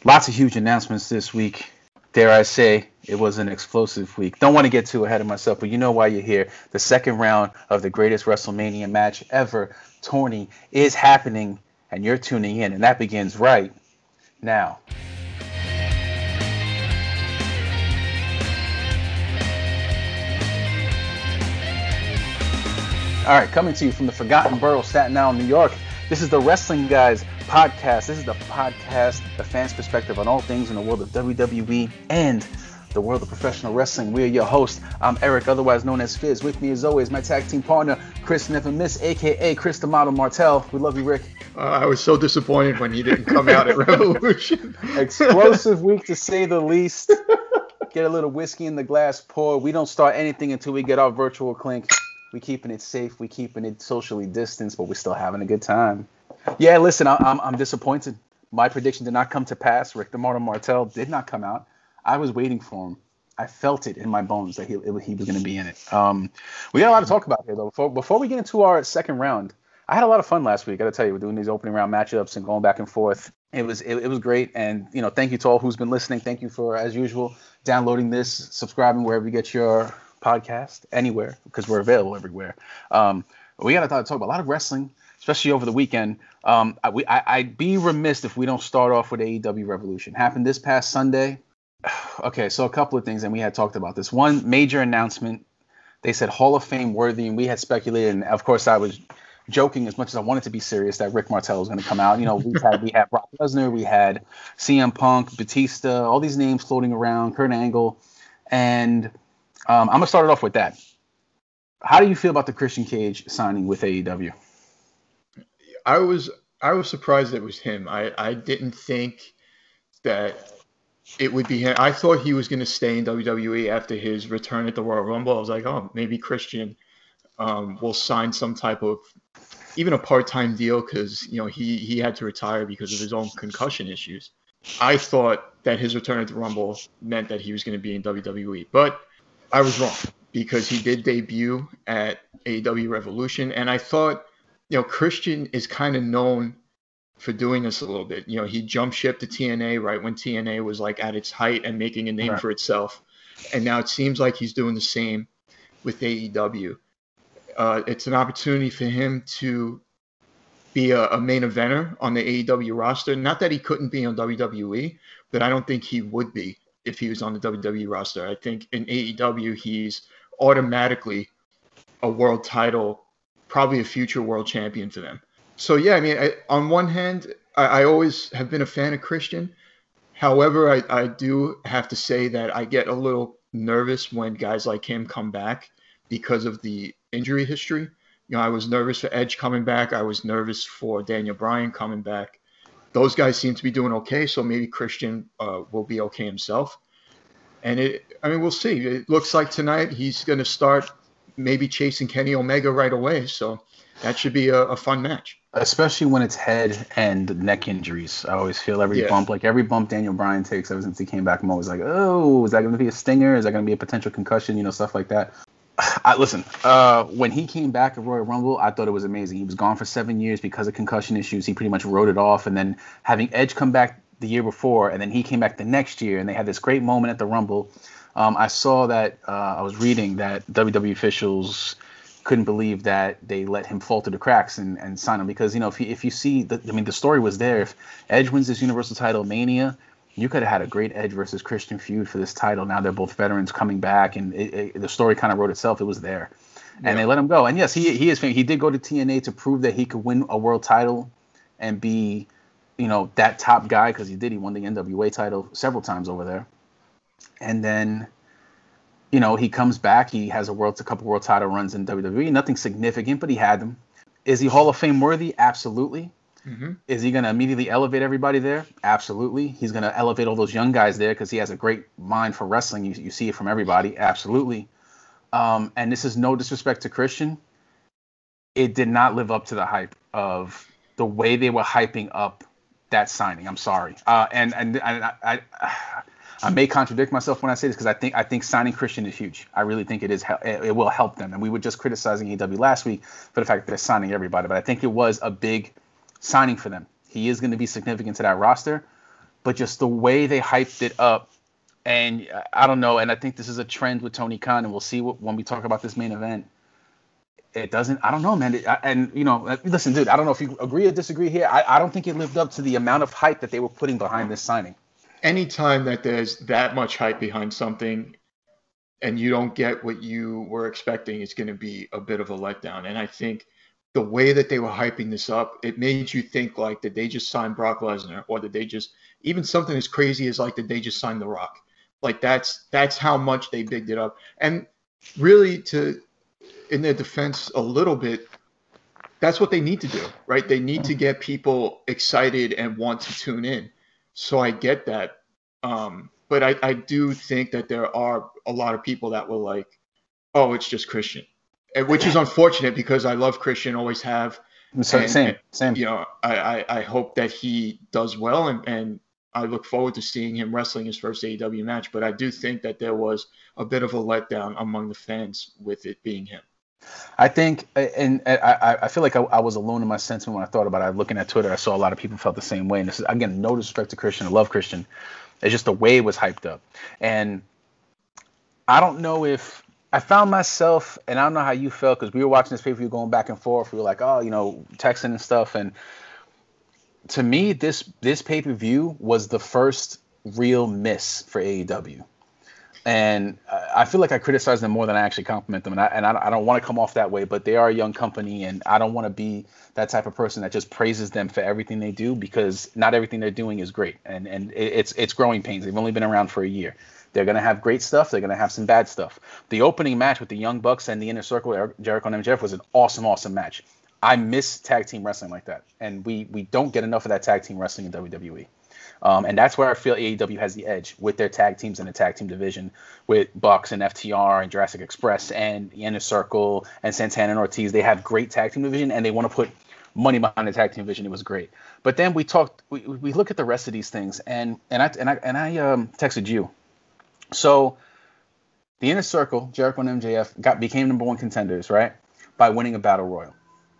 Lots of huge announcements this week. Dare I say, it was an explosive week. Don't want to get too ahead of myself, but you know why you're here. The second round of the greatest WrestleMania match ever, tourney, is happening, and you're tuning in, and that begins right now. All right, coming to you from the Forgotten Borough, Staten Island, New York. This is the Wrestling Guys podcast. This is the podcast, the fans' perspective on all things in the world of WWE and the world of professional wrestling. We are your hosts. I'm Eric, otherwise known as Fizz. With me, as always, my tag team partner, Chris Never Miss, a.k.a. Chris the Model Martel. We love you, Rick. I was so disappointed when he didn't come out at Revolution. Explosive week, to say the least. Get a little whiskey in the glass pour. We don't start anything until we get our virtual clink. We keeping it safe. We keeping it socially distanced, but we're still having a good time. Yeah, listen, I'm disappointed. My prediction did not come to pass. Rick the Model Martel did not come out. I was waiting for him. I felt it in my bones that he was going to be in it. We got a lot to talk about here, though. Before we get into our second round, I had a lot of fun last week. I got to tell you, we're doing these opening round matchups and going back and forth. It was great, and thank you to all who's been listening. Thank you for, as usual, downloading this, subscribing wherever you get your podcast, anywhere, because we're available everywhere. We got to talk about a lot of wrestling, especially over the weekend. I'd be remiss if we don't start off with AEW Revolution. Happened this past Sunday. Okay, so a couple of things, and we had talked about this. One major announcement. They said Hall of Fame worthy, and we had speculated, and of course I was joking as much as I wanted to be serious that Rick Martel was going to come out. We had Brock Lesnar, we had CM Punk, Batista, all these names floating around, Kurt Angle, and I'm going to start it off with that. How do you feel about the Christian Cage signing with AEW? I was surprised it was him. I didn't think that it would be him. I thought he was going to stay in WWE after his return at the Royal Rumble. I was like, oh, maybe Christian will sign some type of, even a part-time deal, because he had to retire because of his own concussion issues. I thought that his return at the Rumble meant that he was going to be in WWE, but I was wrong, because he did debut at AEW Revolution, and I thought, Christian is kind of known for doing this a little bit. He jumped ship to TNA right when TNA was like at its height and making a name for itself, and now it seems like he's doing the same with AEW. It's an opportunity for him to be a main eventer on the AEW roster. Not that he couldn't be on WWE, but I don't think he would be if he was on the WWE roster. I think in AEW, he's automatically a world title, probably a future world champion for them. So, yeah, I mean, on one hand, I always have been a fan of Christian. However, I do have to say that I get a little nervous when guys like him come back because of the injury history. I was nervous for Edge coming back. I was nervous for Daniel Bryan coming back. Those guys seem to be doing okay, so maybe Christian will be okay himself. And we'll see. It looks like tonight he's going to start maybe chasing Kenny Omega right away. So that should be a fun match. Especially when it's head and neck injuries. I always feel every bump Daniel Bryan takes ever since he came back, I'm always like, oh, is that going to be a stinger? Is that going to be a potential concussion? Stuff like that. Listen, when he came back at Royal Rumble, I thought it was amazing. He was gone for 7 years because of concussion issues. He pretty much wrote it off. And then having Edge come back the year before, and then he came back the next year, and they had this great moment at the Rumble. I saw that I was reading that WWE officials couldn't believe that they let him fall through the cracks and sign him, because if you see the story was there. If Edge wins this Universal title Mania, you could have had a great Edge versus Christian feud for this title. Now they're both veterans coming back, and the story kind of wrote itself. It was there, and they let him go. And yes, he is. He did go to TNA to prove that he could win a world title and be, that top guy, because he did. He won the NWA title several times over there, and then, he comes back. He has a couple world title runs in WWE. Nothing significant, but he had them. Is he Hall of Fame worthy? Absolutely. Mm-hmm. Is he going to immediately elevate everybody there? Absolutely. He's going to elevate all those young guys there because he has a great mind for wrestling. You see it from everybody. Absolutely. And this is no disrespect to Christian. It did not live up to the hype of the way they were hyping up that signing. I'm sorry. And I may contradict myself when I say this, because I think signing Christian is huge. I really think it will help them. And we were just criticizing AEW last week for the fact that they're signing everybody, but I think it was a big signing for them. He is going to be significant to that roster. but just the way they hyped it up. And I don't know, and I think this is a trend with Tony Khan, and we'll see when we talk about this main event. It doesn't, I don't know, man. And, you know, listen, dude, I don't know if you agree or disagree here. I don't think it lived up to the amount of hype that they were putting behind this signing. Anytime that there's that much hype behind something and you don't get what you were expecting, it's going to be a bit of a letdown. And I think the way that they were hyping this up, it made you think like, did they just sign Brock Lesnar, or did they just, even something as crazy as like, did they just sign The Rock? Like that's how much they bigged it up. And really, in their defense a little bit, that's what they need to do, right? They need to get people excited and want to tune in. So I get that. But I do think that there are a lot of people that were like, oh, it's just Christian, which is unfortunate because I love Christian, always have. Same. You know, I hope that he does well, and I look forward to seeing him wrestling his first AEW match. But I do think that there was a bit of a letdown among the fans with it being him. I think, and I feel like I was alone in my sentiment when I thought about it. Looking at Twitter, I saw a lot of people felt the same way. And this is, again, no disrespect to Christian. I love Christian. It's just the way it was hyped up. And I don't know if I found myself, and I don't know how you felt, because we were watching this pay-per-view going back and forth. We were like, oh, you know, texting and stuff. And to me, this pay-per-view was the first real miss for AEW. And I feel like I criticize them more than I actually compliment them. And I don't want to come off that way, but they are a young company, and I don't want to be that type of person that just praises them for everything they do, because not everything they're doing is great. And it's growing pains. They've only been around for a year. They're going to have great stuff. They're going to have some bad stuff. The opening match with the Young Bucks and the Inner Circle, Jericho and MJF, was an awesome match. I miss tag team wrestling like that. And we don't get enough of that tag team wrestling in WWE. And that's where I feel AEW has the edge with their tag teams in the tag team division, with Bucks and FTR and Jurassic Express and the Inner Circle and Santana and Ortiz. They have great tag team division, and they want to put money behind the tag team division. It was great. But then we look at the rest of these things, and I texted you. So the Inner Circle, Jericho and MJF, became number one contenders, right, by winning a battle royal.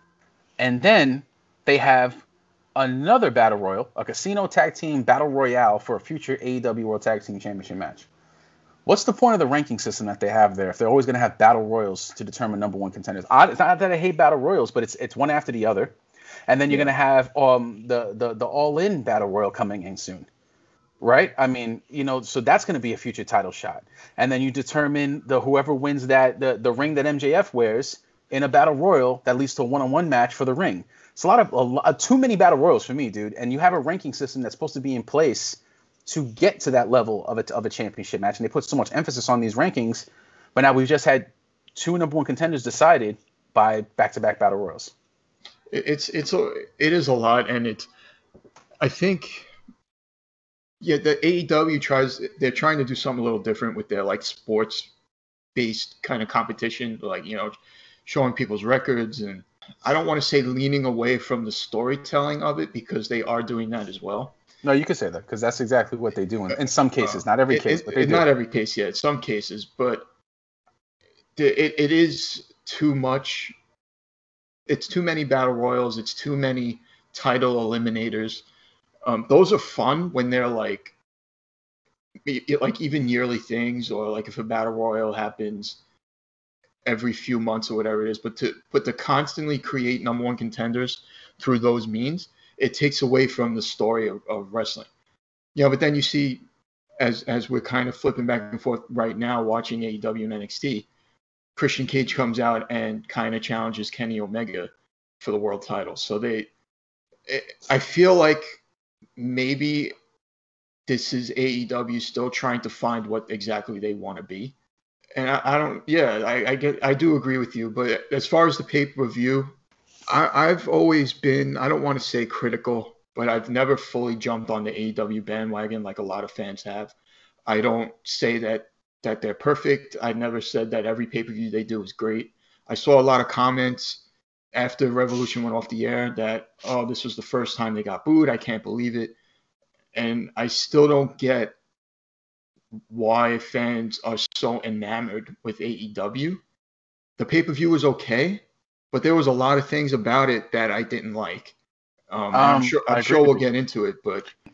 And then they have another battle royal, a casino tag team battle royale for a future AEW World Tag Team Championship match. What's the point of the ranking system that they have there if they're always going to have battle royals to determine number one contenders? It's not that I hate battle royals, but it's one after the other. And then you're going to have the All-In battle royal coming in soon, right? I mean, you know, so that's going to be a future title shot. And then you determine whoever wins that the ring that MJF wears in a battle royal that leads to a one-on-one match for the ring. It's a lot too many battle royals for me, dude. And you have a ranking system that's supposed to be in place to get to that level of a championship match. And they put so much emphasis on these rankings, but now we've just had two number one contenders decided by back-to-back battle royals. It is a lot, and I think, yeah, the AEW they're trying to do something a little different with their like sports-based kind of competition, like, you know, showing people's records, and I don't want to say leaning away from the storytelling of it, because they are doing that as well. No, you could say that, because that's exactly what they do in some cases. Not every case, but they do. Not every case, yeah. Some cases, but it is too much. It's too many battle royals. It's too many title eliminators. Those are fun when they're like even yearly things, or like if a battle royal happens every few months or whatever it is, but to constantly create number one contenders through those means, it takes away from the story of wrestling. Yeah, but then you see, as we're kind of flipping back and forth right now, watching AEW and NXT, Christian Cage comes out and kind of challenges Kenny Omega for the world title. So I feel like maybe this is AEW still trying to find what exactly they want to be. And I do agree with you. But as far as the pay-per-view, I've always been, I don't want to say critical, but I've never fully jumped on the AEW bandwagon like a lot of fans have. I don't say that they're perfect. I never said that every pay-per-view they do is great. I saw a lot of comments after Revolution went off the air that, oh, this was the first time they got booed. I can't believe it. And I still don't get why fans are so enamored with AEW. The pay-per-view was okay, but there was a lot of things about it that I didn't like. I'm sure we'll get into it, but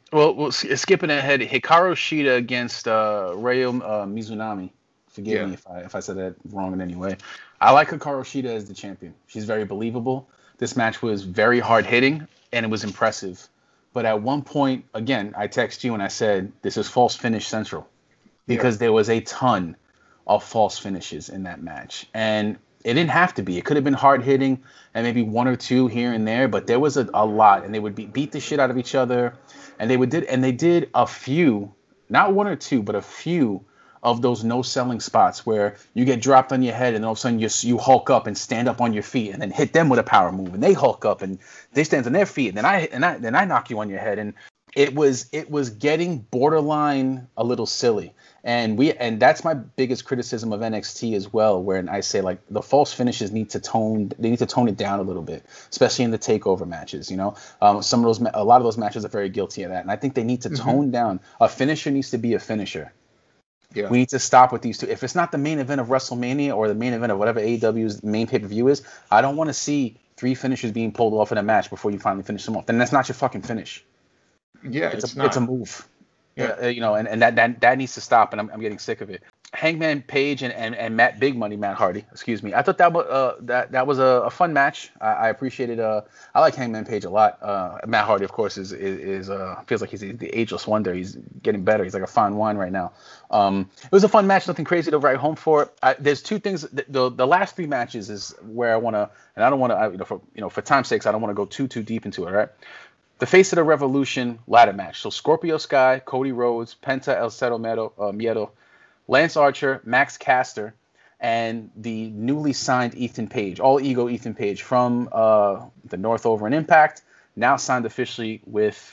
Well, skipping ahead, Hikaru Shida against Ryo Mizunami. Forgive Yeah. me if I said that wrong in any way. I like Hikaru Shida as the champion. She's very believable. This match was very hard hitting and it was impressive. But at one point, again, I text you and I said this is false finish central Yeah. because there was a ton of false finishes in that match, and it didn't have to be. It could have been hard hitting and maybe one or two here and there, but there was a lot, and they would beat the shit out of each other, and they did a few, not one or two, but a few of those no selling spots where you get dropped on your head and all of a sudden you hulk up and stand up on your feet and then hit them with a power move and they hulk up and they stand on their feet and then I knock you on your head, and it was getting borderline a little silly. And that's my biggest criticism of NXT as well, where I say like the false finishes need to tone it down a little bit, especially in the takeover matches. A lot of those matches are very guilty of that, and I think they need to tone down. A finisher needs to be a finisher. Yeah. We need to stop with these two. If it's not the main event of WrestleMania or the main event of whatever AEW's main pay-per-view is, I don't want to see 3 finishers being pulled off in a match before you finally finish them off. Then that's not your fucking finish. Yeah. It's a move. Yeah. And that needs to stop, and I'm getting sick of it. Hangman Page and Matt Big Money Matt Hardy, excuse me. I thought that was that was a fun match. I appreciated. I like Hangman Page a lot. Matt Hardy, of course, is feels like he's the ageless wonder. He's getting better. He's like a fine wine right now. It was a fun match, nothing crazy to write home for. There's two things. The last 3 matches is where I want to, and I don't want to, for time's sakes, I don't want to go too deep into it. Right. The Face of the Revolution ladder match. So Scorpio Sky, Cody Rhodes, Penta El Cero Miedo, Lance Archer, Max Caster, and the newly signed Ethan Page, all ego Ethan Page from the North Over in Impact, now signed officially with.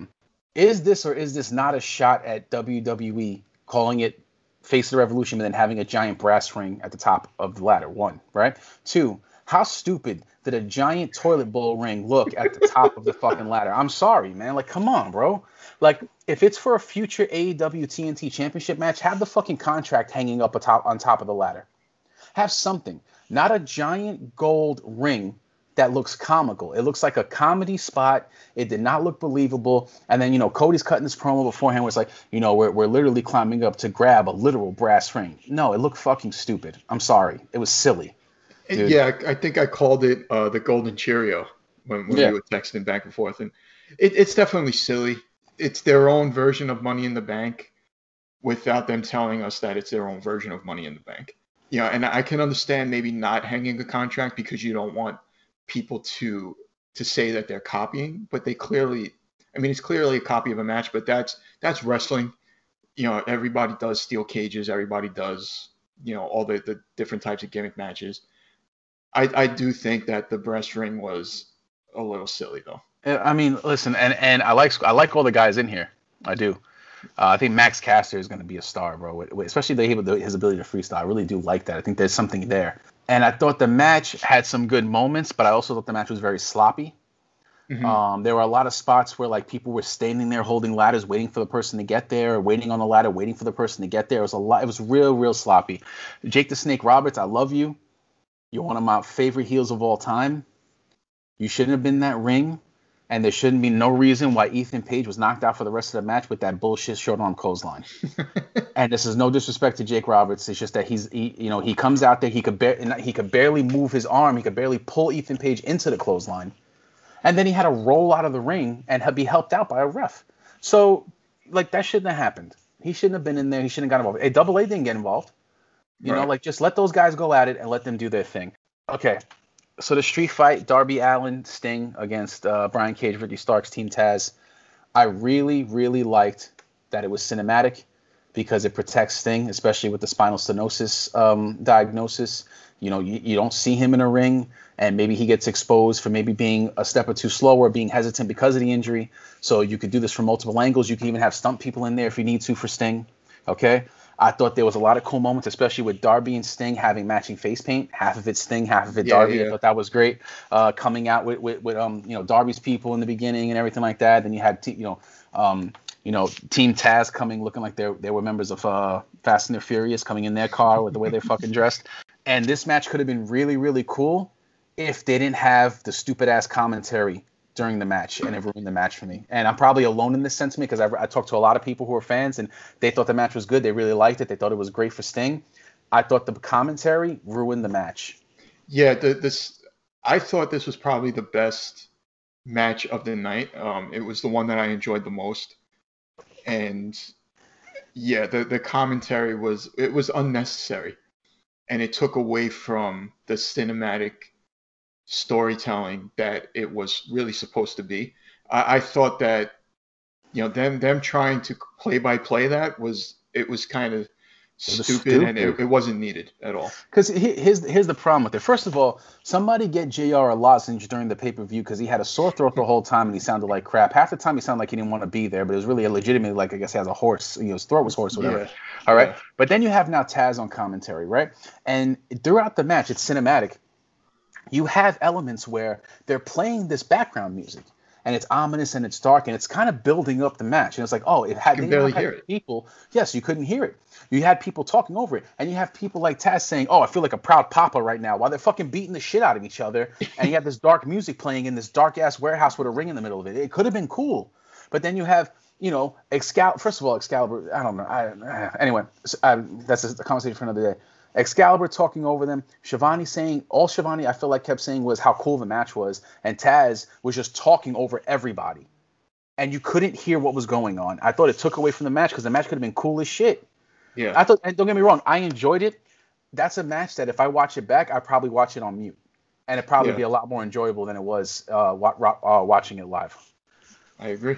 Is this or is this not a shot at WWE calling it Face of the Revolution and then having a giant brass ring at the top of the ladder? 1, right? 2, how stupid did a giant toilet bowl ring look at the top of the fucking ladder? I'm sorry, man. Like, come on, bro. Like, if it's for a future AEW TNT Championship match, have the fucking contract hanging up on top of the ladder. Have something. Not a giant gold ring that looks comical. It looks like a comedy spot. It did not look believable. And then, Cody's cutting this promo beforehand where it's like, we're literally climbing up to grab a literal brass ring. No, it looked fucking stupid. I'm sorry. It was silly. Dude. Yeah, I think I called it the Golden Cheerio when we were texting back and forth. And it's definitely silly. It's their own version of Money in the Bank without them telling us that it's their own version of Money in the Bank. And I can understand maybe not hanging a contract because you don't want people to say that they're copying, but they clearly, it's clearly a copy of a match, but that's wrestling. Everybody does steel cages. Everybody does, all the different types of gimmick matches. I do think that the breast ring was a little silly, though. Listen, and I like all the guys in here. I do. I think Max Caster is going to be a star, bro. Especially his ability to freestyle. I really do like that. I think there's something there. And I thought the match had some good moments, but I also thought the match was very sloppy. Mm-hmm. There were a lot of spots where like people were standing there holding ladders, waiting for the person to get there, or waiting on the ladder, waiting for the person to get there. It was a lot. It was real sloppy. Jake the Snake Roberts, I love you. You're one of my favorite heels of all time. You shouldn't have been in that ring, and there shouldn't be no reason why Ethan Page was knocked out for the rest of the match with that bullshit short arm clothesline. And this is no disrespect to Jake Roberts. It's just that he comes out there, he could barely move his arm, he could barely pull Ethan Page into the clothesline, and then he had to roll out of the ring and be helped out by a ref. So, like, that shouldn't have happened. He shouldn't have been in there. He shouldn't have got involved. Double A didn't get involved. Just let those guys go at it and let them do their thing. Okay, so the street fight, Darby Allin, Sting against Brian Cage, Ricky Starks, Team Taz. I really, really liked that it was cinematic because it protects Sting, especially with the spinal stenosis diagnosis. You don't see him in a ring, and maybe he gets exposed for maybe being a step or two slow or being hesitant because of the injury. So you could do this from multiple angles. You can even have stunt people in there if you need to for Sting. Okay? I thought there was a lot of cool moments, especially with Darby and Sting having matching face paint. Half of it Sting, half of it Darby. Yeah. I thought that was great. Coming out with Darby's people in the beginning and everything like that. Then you had Team Taz coming, looking like they were members of Fast and the Furious, coming in their car with the way they fucking dressed. And this match could have been really, really cool if they didn't have the stupid ass commentary during the match, and it ruined the match for me. And I'm probably alone in this sentiment because I talked to a lot of people who were fans, and they thought the match was good. They really liked it. They thought it was great for Sting. I thought the commentary ruined the match. Yeah, I thought this was probably the best match of the night. It was the one that I enjoyed the most, and yeah, the commentary was unnecessary, and it took away from the cinematic storytelling that it was really supposed to be. I thought that them trying to play by play that was kind of stupid, and it wasn't needed at all. Because here's the problem with it. First of all, somebody get JR a lozenge during the pay-per-view because he had a sore throat the whole time and he sounded like crap. Half the time he sounded like he didn't want to be there, but it was really legitimately like, I guess he has a horse, his throat was hoarse or whatever. Yeah. All right. Yeah. But then you have now Taz on commentary, right? And throughout the match, it's cinematic. You have elements where they're playing this background music. And it's ominous and it's dark and it's kind of building up the match. And it's like, oh, it had people. Yes, you couldn't hear it. You had people talking over it. And you have people like Taz saying, oh, I feel like a proud papa right now while they're fucking beating the shit out of each other. And you have this dark music playing in this dark ass warehouse with a ring in the middle of it. It could have been cool. But then you have, Excalibur. First of all, Excalibur, I don't know. Anyway, that's a conversation for another day. Excalibur talking over them. Shivani saying, all Shivani I feel like kept saying was how cool the match was. And Taz was just talking over everybody. And you couldn't hear what was going on. I thought it took away from the match because the match could have been cool as shit. Yeah. I thought, and don't get me wrong, I enjoyed it. That's a match that if I watch it back, I'd probably watch it on mute. And it'd probably be a lot more enjoyable than it was watching it live. I agree.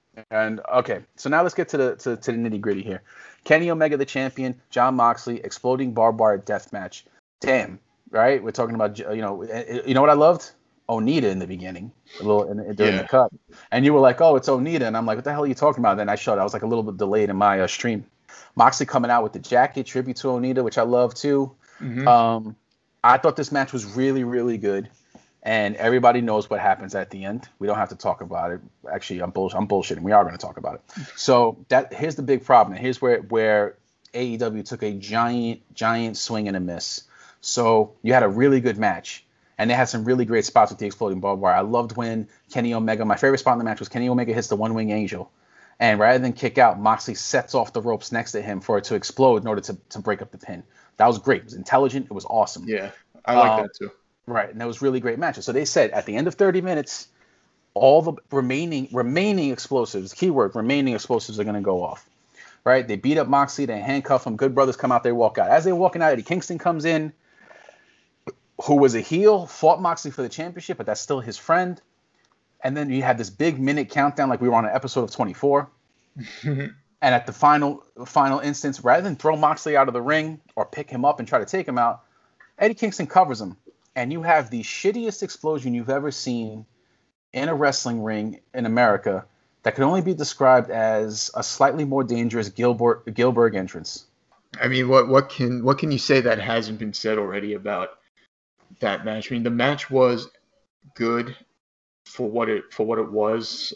And okay, so now let's get to the nitty gritty here. Kenny Omega, the champion, Jon Moxley, exploding barbed wire death match. Damn, right? We're talking about, you know what I loved? Onita in the beginning, during the cut. And you were like, oh, it's Onita. And I'm like, what the hell are you talking about? And then I showed, I was like a little bit delayed in my stream. Moxley coming out with the jacket, tribute to Onita, which I love too. Mm-hmm. I thought this match was really, really good. And everybody knows what happens at the end. We don't have to talk about it. Actually, I'm bullshitting. We are going to talk about it. So here's the big problem. And here's where AEW took a giant swing and a miss. So you had a really good match. And they had some really great spots with the exploding barbed wire. I loved when Kenny Omega, my favorite spot in the match was Kenny Omega hits the one-wing angel. And rather than kick out, Moxley sets off the ropes next to him for it to explode in order to break up the pin. That was great. It was intelligent. It was awesome. Yeah, I like that too. Right, and that was really great matches. So they said at the end of 30 minutes, all the remaining explosives, keyword, remaining explosives are going to go off. Right? They beat up Moxley. They handcuff him. Good brothers come out. They walk out. As they're walking out, Eddie Kingston comes in, who was a heel, fought Moxley for the championship, but that's still his friend. And then you had this big minute countdown like we were on an episode of 24. And at the final instance, rather than throw Moxley out of the ring or pick him up and try to take him out, Eddie Kingston covers him. And you have the shittiest explosion you've ever seen in a wrestling ring in America that can only be described as a slightly more dangerous Gilbert entrance. I mean, what can you say that hasn't been said already about that match? I mean, the match was good for what it was.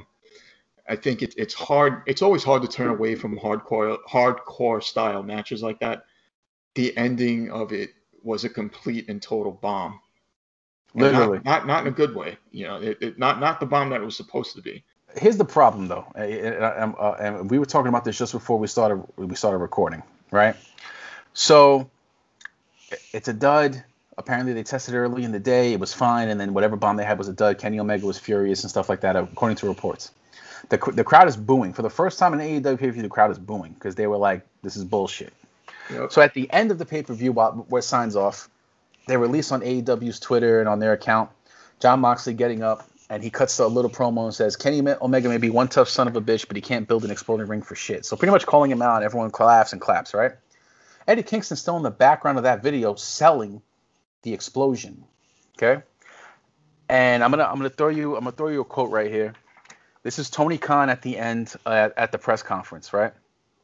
I think it's hard. It's always hard to turn away from hardcore style matches like that. The ending of it was a complete and total bomb. Literally, not in a good way. Not the bomb that it was supposed to be. Here's the problem, though, and we were talking about this just before we started recording, right? So it's a dud. Apparently, they tested early in the day. It was fine, and then whatever bomb they had was a dud. Kenny Omega was furious and stuff like that, according to reports. The crowd is booing for the first time in AEW pay-per-view. The crowd is booing because they were like, "This is bullshit." Yep. So at the end of the pay-per-view, where it signs off, they release on AEW's Twitter and on their account, Jon Moxley getting up, and he cuts a little promo and says, Kenny Omega may be one tough son of a bitch, but he can't build an exploding ring for shit. So pretty much calling him out, and everyone laughs and claps, right? Eddie Kingston's still in the background of that video selling the explosion, okay? And I'm gonna throw you a quote right here. This is Tony Khan at the end at the press conference, right?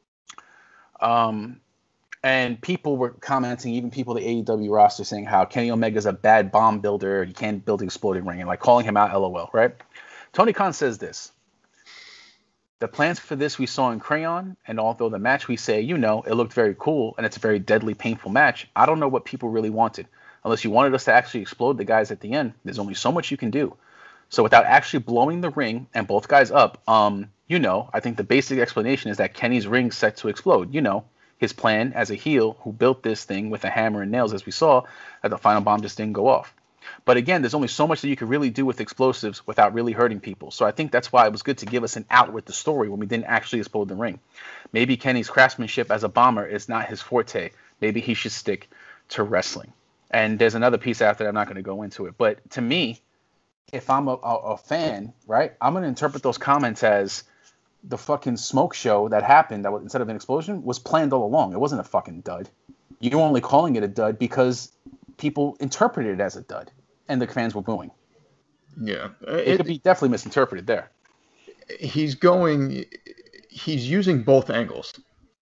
And people were commenting, even people the AEW roster, saying how Kenny Omega's a bad bomb builder, he can't build an exploding ring, and like calling him out, LOL, right? Tony Khan says this: the plans for this we saw in crayon, and although the match we say, it looked very cool, and it's a very deadly, painful match, I don't know what people really wanted. Unless you wanted us to actually explode the guys at the end, there's only so much you can do. So without actually blowing the ring and both guys up, I think the basic explanation is that Kenny's ring set to explode. His plan as a heel who built this thing with a hammer and nails, as we saw, that the final bomb just didn't go off. But again, there's only so much that you can really do with explosives without really hurting people. So I think that's why it was good to give us an out with the story when we didn't actually explode the ring. Maybe Kenny's craftsmanship as a bomber is not his forte. Maybe he should stick to wrestling. And there's another piece after that. I'm not going to go into it. But to me, if I'm a fan, right, I'm going to interpret those comments as the fucking smoke show that happened, that was, instead of an explosion, was planned all along. It wasn't a fucking dud. You're only calling it a dud because people interpreted it as a dud, and the fans were booing. Yeah. It could be definitely misinterpreted there. He's using both angles.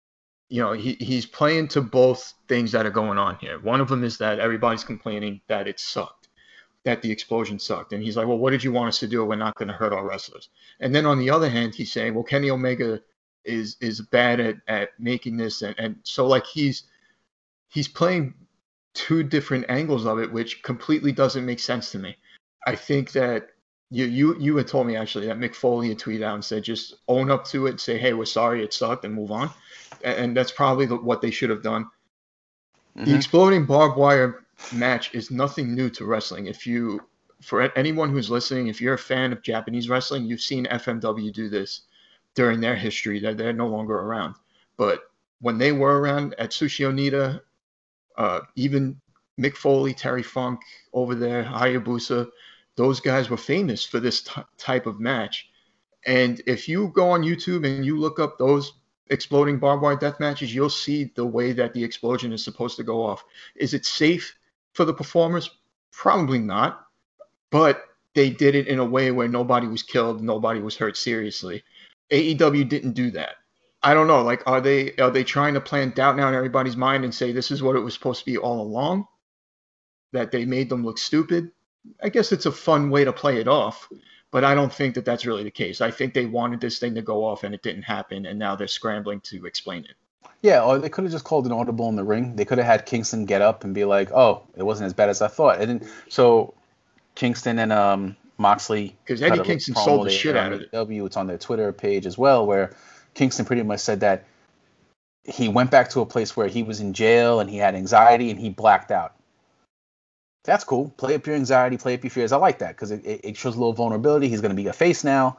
He's playing to both things that are going on here. One of them is that everybody's complaining that it sucked, that the explosion sucked. And he's like, well, what did you want us to do? We're not going to hurt our wrestlers. And then on the other hand, he's saying, well, Kenny Omega is bad at making this. And so like he's playing two different angles of it, which completely doesn't make sense to me. I think that you had told me actually that Mick Foley had tweeted out and said, just own up to it, say, hey, we're sorry, it sucked, and move on. And that's probably what they should have done. Mm-hmm. The exploding barbed wire match is nothing new to wrestling. For anyone who's listening, if you're a fan of Japanese wrestling, you've seen FMW do this during their history. That they're no longer around. But when they were around at Sushi Onita, even Mick Foley, Terry Funk over there, Hayabusa, those guys were famous for this type of match. And if you go on YouTube and you look up those exploding barbed wire death matches, you'll see the way that the explosion is supposed to go off. Is it safe for the performers? Probably not. But they did it in a way where nobody was killed, nobody was hurt seriously. AEW didn't do that. I don't know. Like, are they trying to plant doubt now in everybody's mind and say this is what it was supposed to be all along? That they made them look stupid? I guess it's a fun way to play it off, but I don't think that that's really the case. I think they wanted this thing to go off and it didn't happen, and now they're scrambling to explain it. Yeah, or they could have just called an audible in the ring. They could have had Kingston get up and be like, "Oh, it wasn't as bad as I thought." And then, so Kingston and Moxley, because Eddie Kingston sold the shit out of it. It's on their Twitter page as well, where Kingston pretty much said that he went back to a place where he was in jail and he had anxiety and he blacked out. That's cool. Play up your anxiety, play up your fears. I like that because it shows a little vulnerability. He's going to be a face now,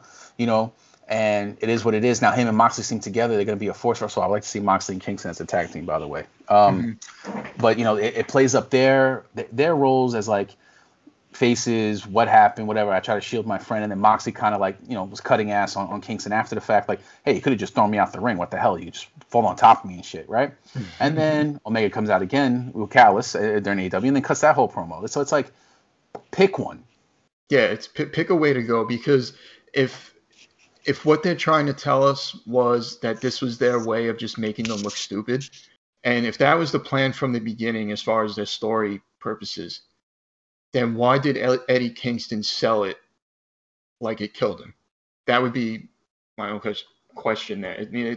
and it is what it is. Now him and Moxley seem together. They're going to be a force wrestler. I'd like to see Moxley and Kingston as a tag team, by the way. But, it plays up their roles as like faces, what happened, whatever. I try to shield my friend, and then Moxley kind of like, was cutting ass on Kingston after the fact. Like, hey, you could have just thrown me out the ring. What the hell? You could just fall on top of me and shit, right? And then Omega comes out again with Callis during AEW and then cuts that whole promo. So it's like, pick one. Yeah, it's pick a way to go, because if what they're trying to tell us was that this was their way of just making them look stupid, and if that was the plan from the beginning as far as their story purposes, then why did Eddie Kingston sell it like it killed him? That would be my own question there. I mean,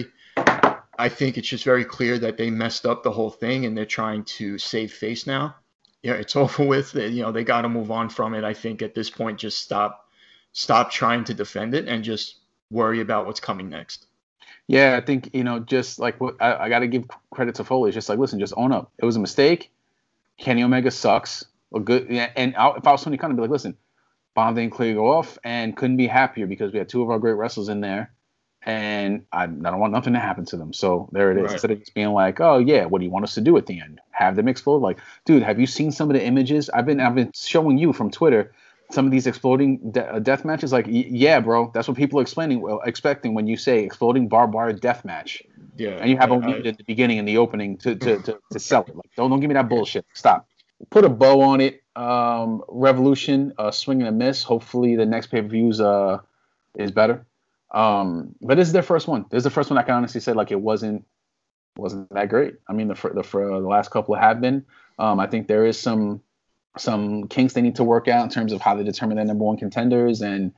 I think it's just very clear that they messed up the whole thing and they're trying to save face now. Yeah, it's over with. They got to move on from it. I think at this point, just stop trying to defend it and just worry about what's coming next. Yeah, I think, just like what I got to give credit to Foley. It's just like, listen, just own up. It was a mistake. Kenny Omega sucks. Well, good. Yeah, and if I was Tony Khan, I'd be like, listen, bomb didn't clearly go off, and couldn't be happier because we had two of our great wrestlers in there, and I don't want nothing to happen to them. So there it is. Right. Instead of just being like, oh yeah, what do you want us to do at the end? Have them explode? Like, dude, have you seen some of the images? I've been showing you from Twitter some of these exploding death matches. Like, yeah, bro, that's what people are expecting when you say exploding barbed wire death match. Yeah, and you have only at the beginning and the opening to sell it. Like, don't give me that bullshit. Stop. Put a bow on it. Revolution, swing and a miss. Hopefully the next pay-per-views is better. But this is their first one. This is the first one I can honestly say like it wasn't that great. I mean, the last couple have been. I think there is some kinks they need to work out in terms of how they determine their number one contenders. And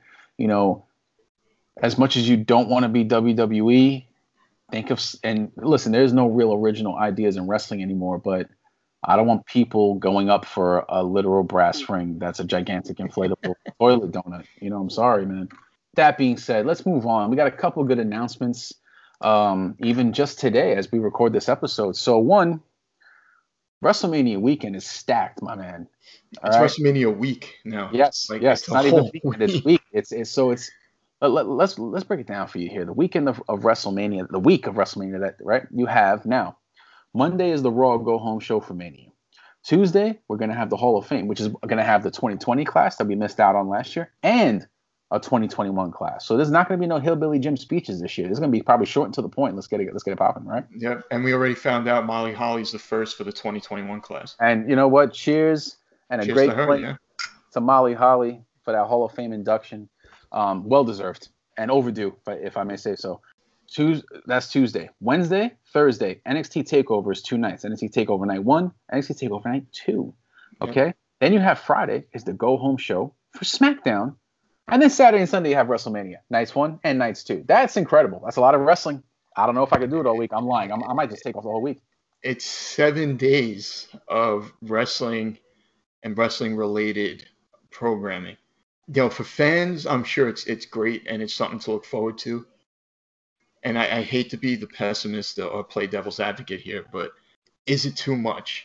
as much as you don't want to be WWE, and listen, there's no real original ideas in wrestling anymore, but I don't want people going up for a literal brass ring that's a gigantic inflatable toilet donut. I'm sorry, man. That being said, let's move on. We got a couple of good announcements, even just today as we record this episode. So, one, WrestleMania weekend is stacked, my man. All right. WrestleMania week now. Yes, like, yes. It's not a even whole weekend. week. It's week. It's. Let's break it down for you here. The weekend of WrestleMania, the week of WrestleMania, that right you have now. Monday is the Raw Go Home show for Mania. Tuesday, we're going to have the Hall of Fame, which is going to have the 2020 class that we missed out on last year, and a 2021 class. So there's not going to be no Hillbilly Jim speeches this year. It's going to be probably short and to the point. Let's get it popping, right? Yep, and we already found out Molly Holly's the first for the 2021 class. And you know what? Cheers and Cheers a great to her, to Molly Holly for that Hall of Fame induction. Well deserved and overdue, if I may say so. That's Tuesday. Wednesday, Thursday, NXT TakeOver is 2 nights. NXT TakeOver Night 1, NXT TakeOver Night 2. Okay? Yep. Then you have Friday is the Go Home show for SmackDown. And then Saturday and Sunday you have WrestleMania. Nights 1 and Nights 2. That's incredible. That's a lot of wrestling. I don't know if I could do it all week. I'm lying. I might just take off the whole week. It's 7 days of wrestling and wrestling-related programming. For fans, I'm sure it's great and it's something to look forward to. And I hate to be the pessimist or play devil's advocate here, but is it too much?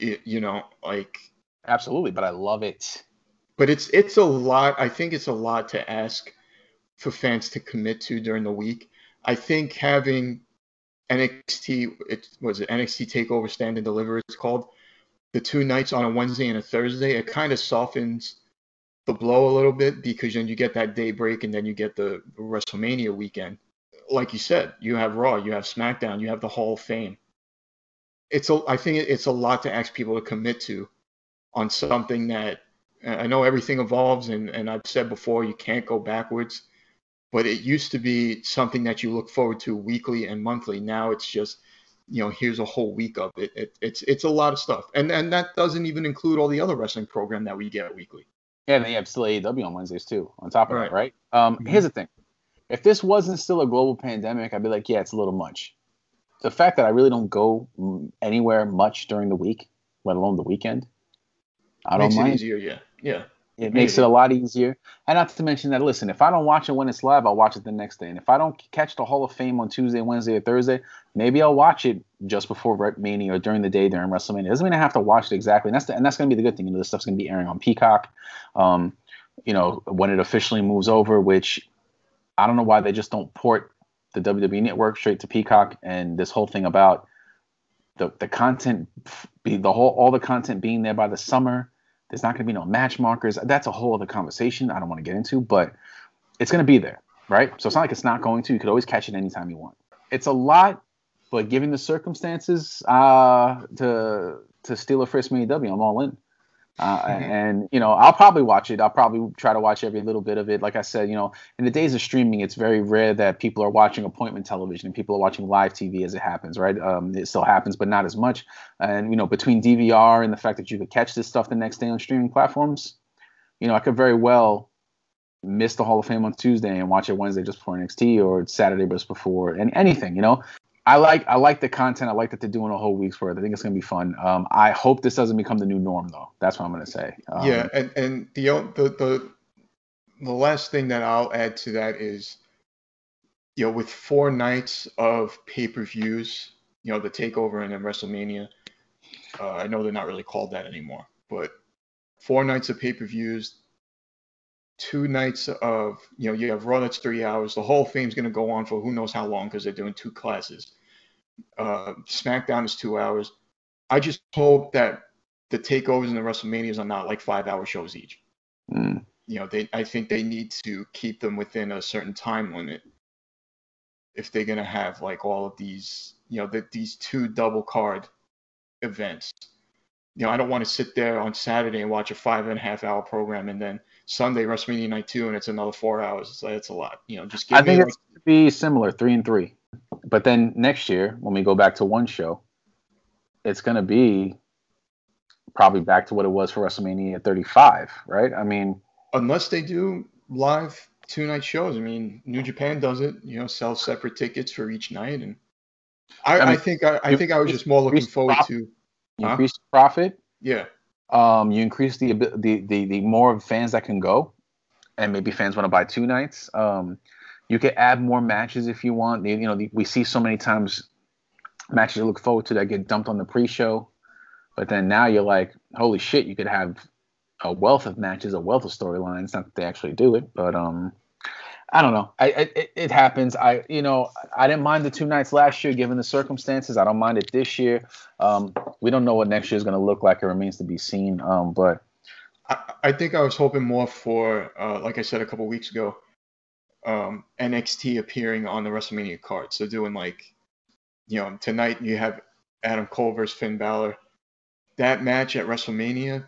Absolutely, but I love it. But it's a lot. I think it's a lot to ask for fans to commit to during the week. I think having NXT TakeOver Stand and Deliver, it's called, the 2 nights on a Wednesday and a Thursday, it kind of softens the blow a little bit because then you get that day break and then you get the WrestleMania weekend. Like you said, you have Raw, you have SmackDown, you have the Hall of Fame. I think it's a lot to ask people to commit to on something that I know everything evolves, and I've said before, you can't go backwards. But it used to be something that you look forward to weekly and monthly. Now it's just, here's a whole week of it. It's a lot of stuff, and that doesn't even include all the other wrestling program that we get weekly. Yeah, and they have still AEW on Wednesdays too. On top of that, right? Here's the thing: if this wasn't still a global pandemic, I'd be like, yeah, it's a little much. The fact that I really don't go anywhere much during the week, let alone the weekend, I don't mind. Makes it easier, yeah. It makes it a lot easier. And not to mention that, listen, if I don't watch it when it's live, I'll watch it the next day. And if I don't catch the Hall of Fame on Tuesday, Wednesday, or Thursday, maybe I'll watch it just before Mania or during the day during WrestleMania. It doesn't mean I have to watch it exactly. And that's going to be the good thing. This stuff's going to be airing on Peacock, when it officially moves over, which I don't know why they just don't port the WWE Network straight to Peacock. And this whole thing about the content, all the content being there by the summer. There's not going to be no match markers. That's a whole other conversation I don't want to get into, but it's going to be there, right? So it's not like it's not going to. You could always catch it anytime you want. It's a lot, but given the circumstances, to steal a first AEW, I'm all in. And I'll probably watch it. I'll probably try to watch every little bit of it. Like I said, in the days of streaming, it's very rare that people are watching appointment television and people are watching live TV as it happens, right? It still happens, but not as much. And between DVR and the fact that you could catch this stuff the next day on streaming platforms, I could very well miss the Hall of Fame on Tuesday and watch it Wednesday just before NXT or Saturday just before anything. I like the content. I like that they're doing a whole week's worth. I think it's going to be fun. I hope this doesn't become the new norm, though. That's what I'm going to say. Yeah, and the last thing that I'll add to that is, with 4 nights of pay-per-views, the TakeOver and then WrestleMania. I know they're not really called that anymore, but 4 nights of pay-per-views, 2 nights of, you have Raw that's 3 hours. The Hall of Fame's going to go on for who knows how long because they're doing 2 classes. SmackDown is 2 hours. I just hope that the takeovers and the WrestleManias are not like 5-hour shows each. I think they need to keep them within a certain time limit if they're gonna have like all of these, these 2 double card events. I don't want to sit there on Saturday and watch a 5.5-hour program and then Sunday WrestleMania Night 2 and it's another 4 hours. It's a lot. Just give me. I think it's to be similar, 3 and 3. But then next year, when we go back to one show, it's going to be probably back to what it was for WrestleMania 35, right? I mean, unless they do live 2-night shows. I mean, New Japan does it. Sell separate tickets for each night, and I think I was just more looking forward to. You increase the profit. Yeah. You increase the more fans that can go, and maybe fans want to buy 2 nights. You can add more matches if you want. We see so many times matches you look forward to that get dumped on the pre-show, but then now you're like, holy shit, you could have a wealth of matches, a wealth of storylines. Not that they actually do it, but I don't know. It happens. I didn't mind the 2 nights last year given the circumstances. I don't mind it this year. We don't know what next year is going to look like. It remains to be seen. But I think I was hoping more for, like I said a couple weeks ago, NXT appearing on the WrestleMania card. So doing tonight you have Adam Cole versus Finn Balor. That match at WrestleMania,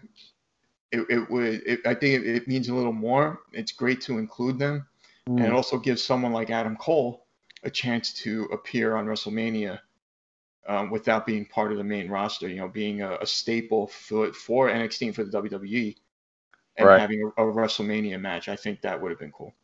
I think it means a little more. It's great to include them. And it also gives someone like Adam Cole a chance to appear on WrestleMania without being part of the main roster, being a staple for NXT and for the WWE and having a WrestleMania match. I think that would have been cool.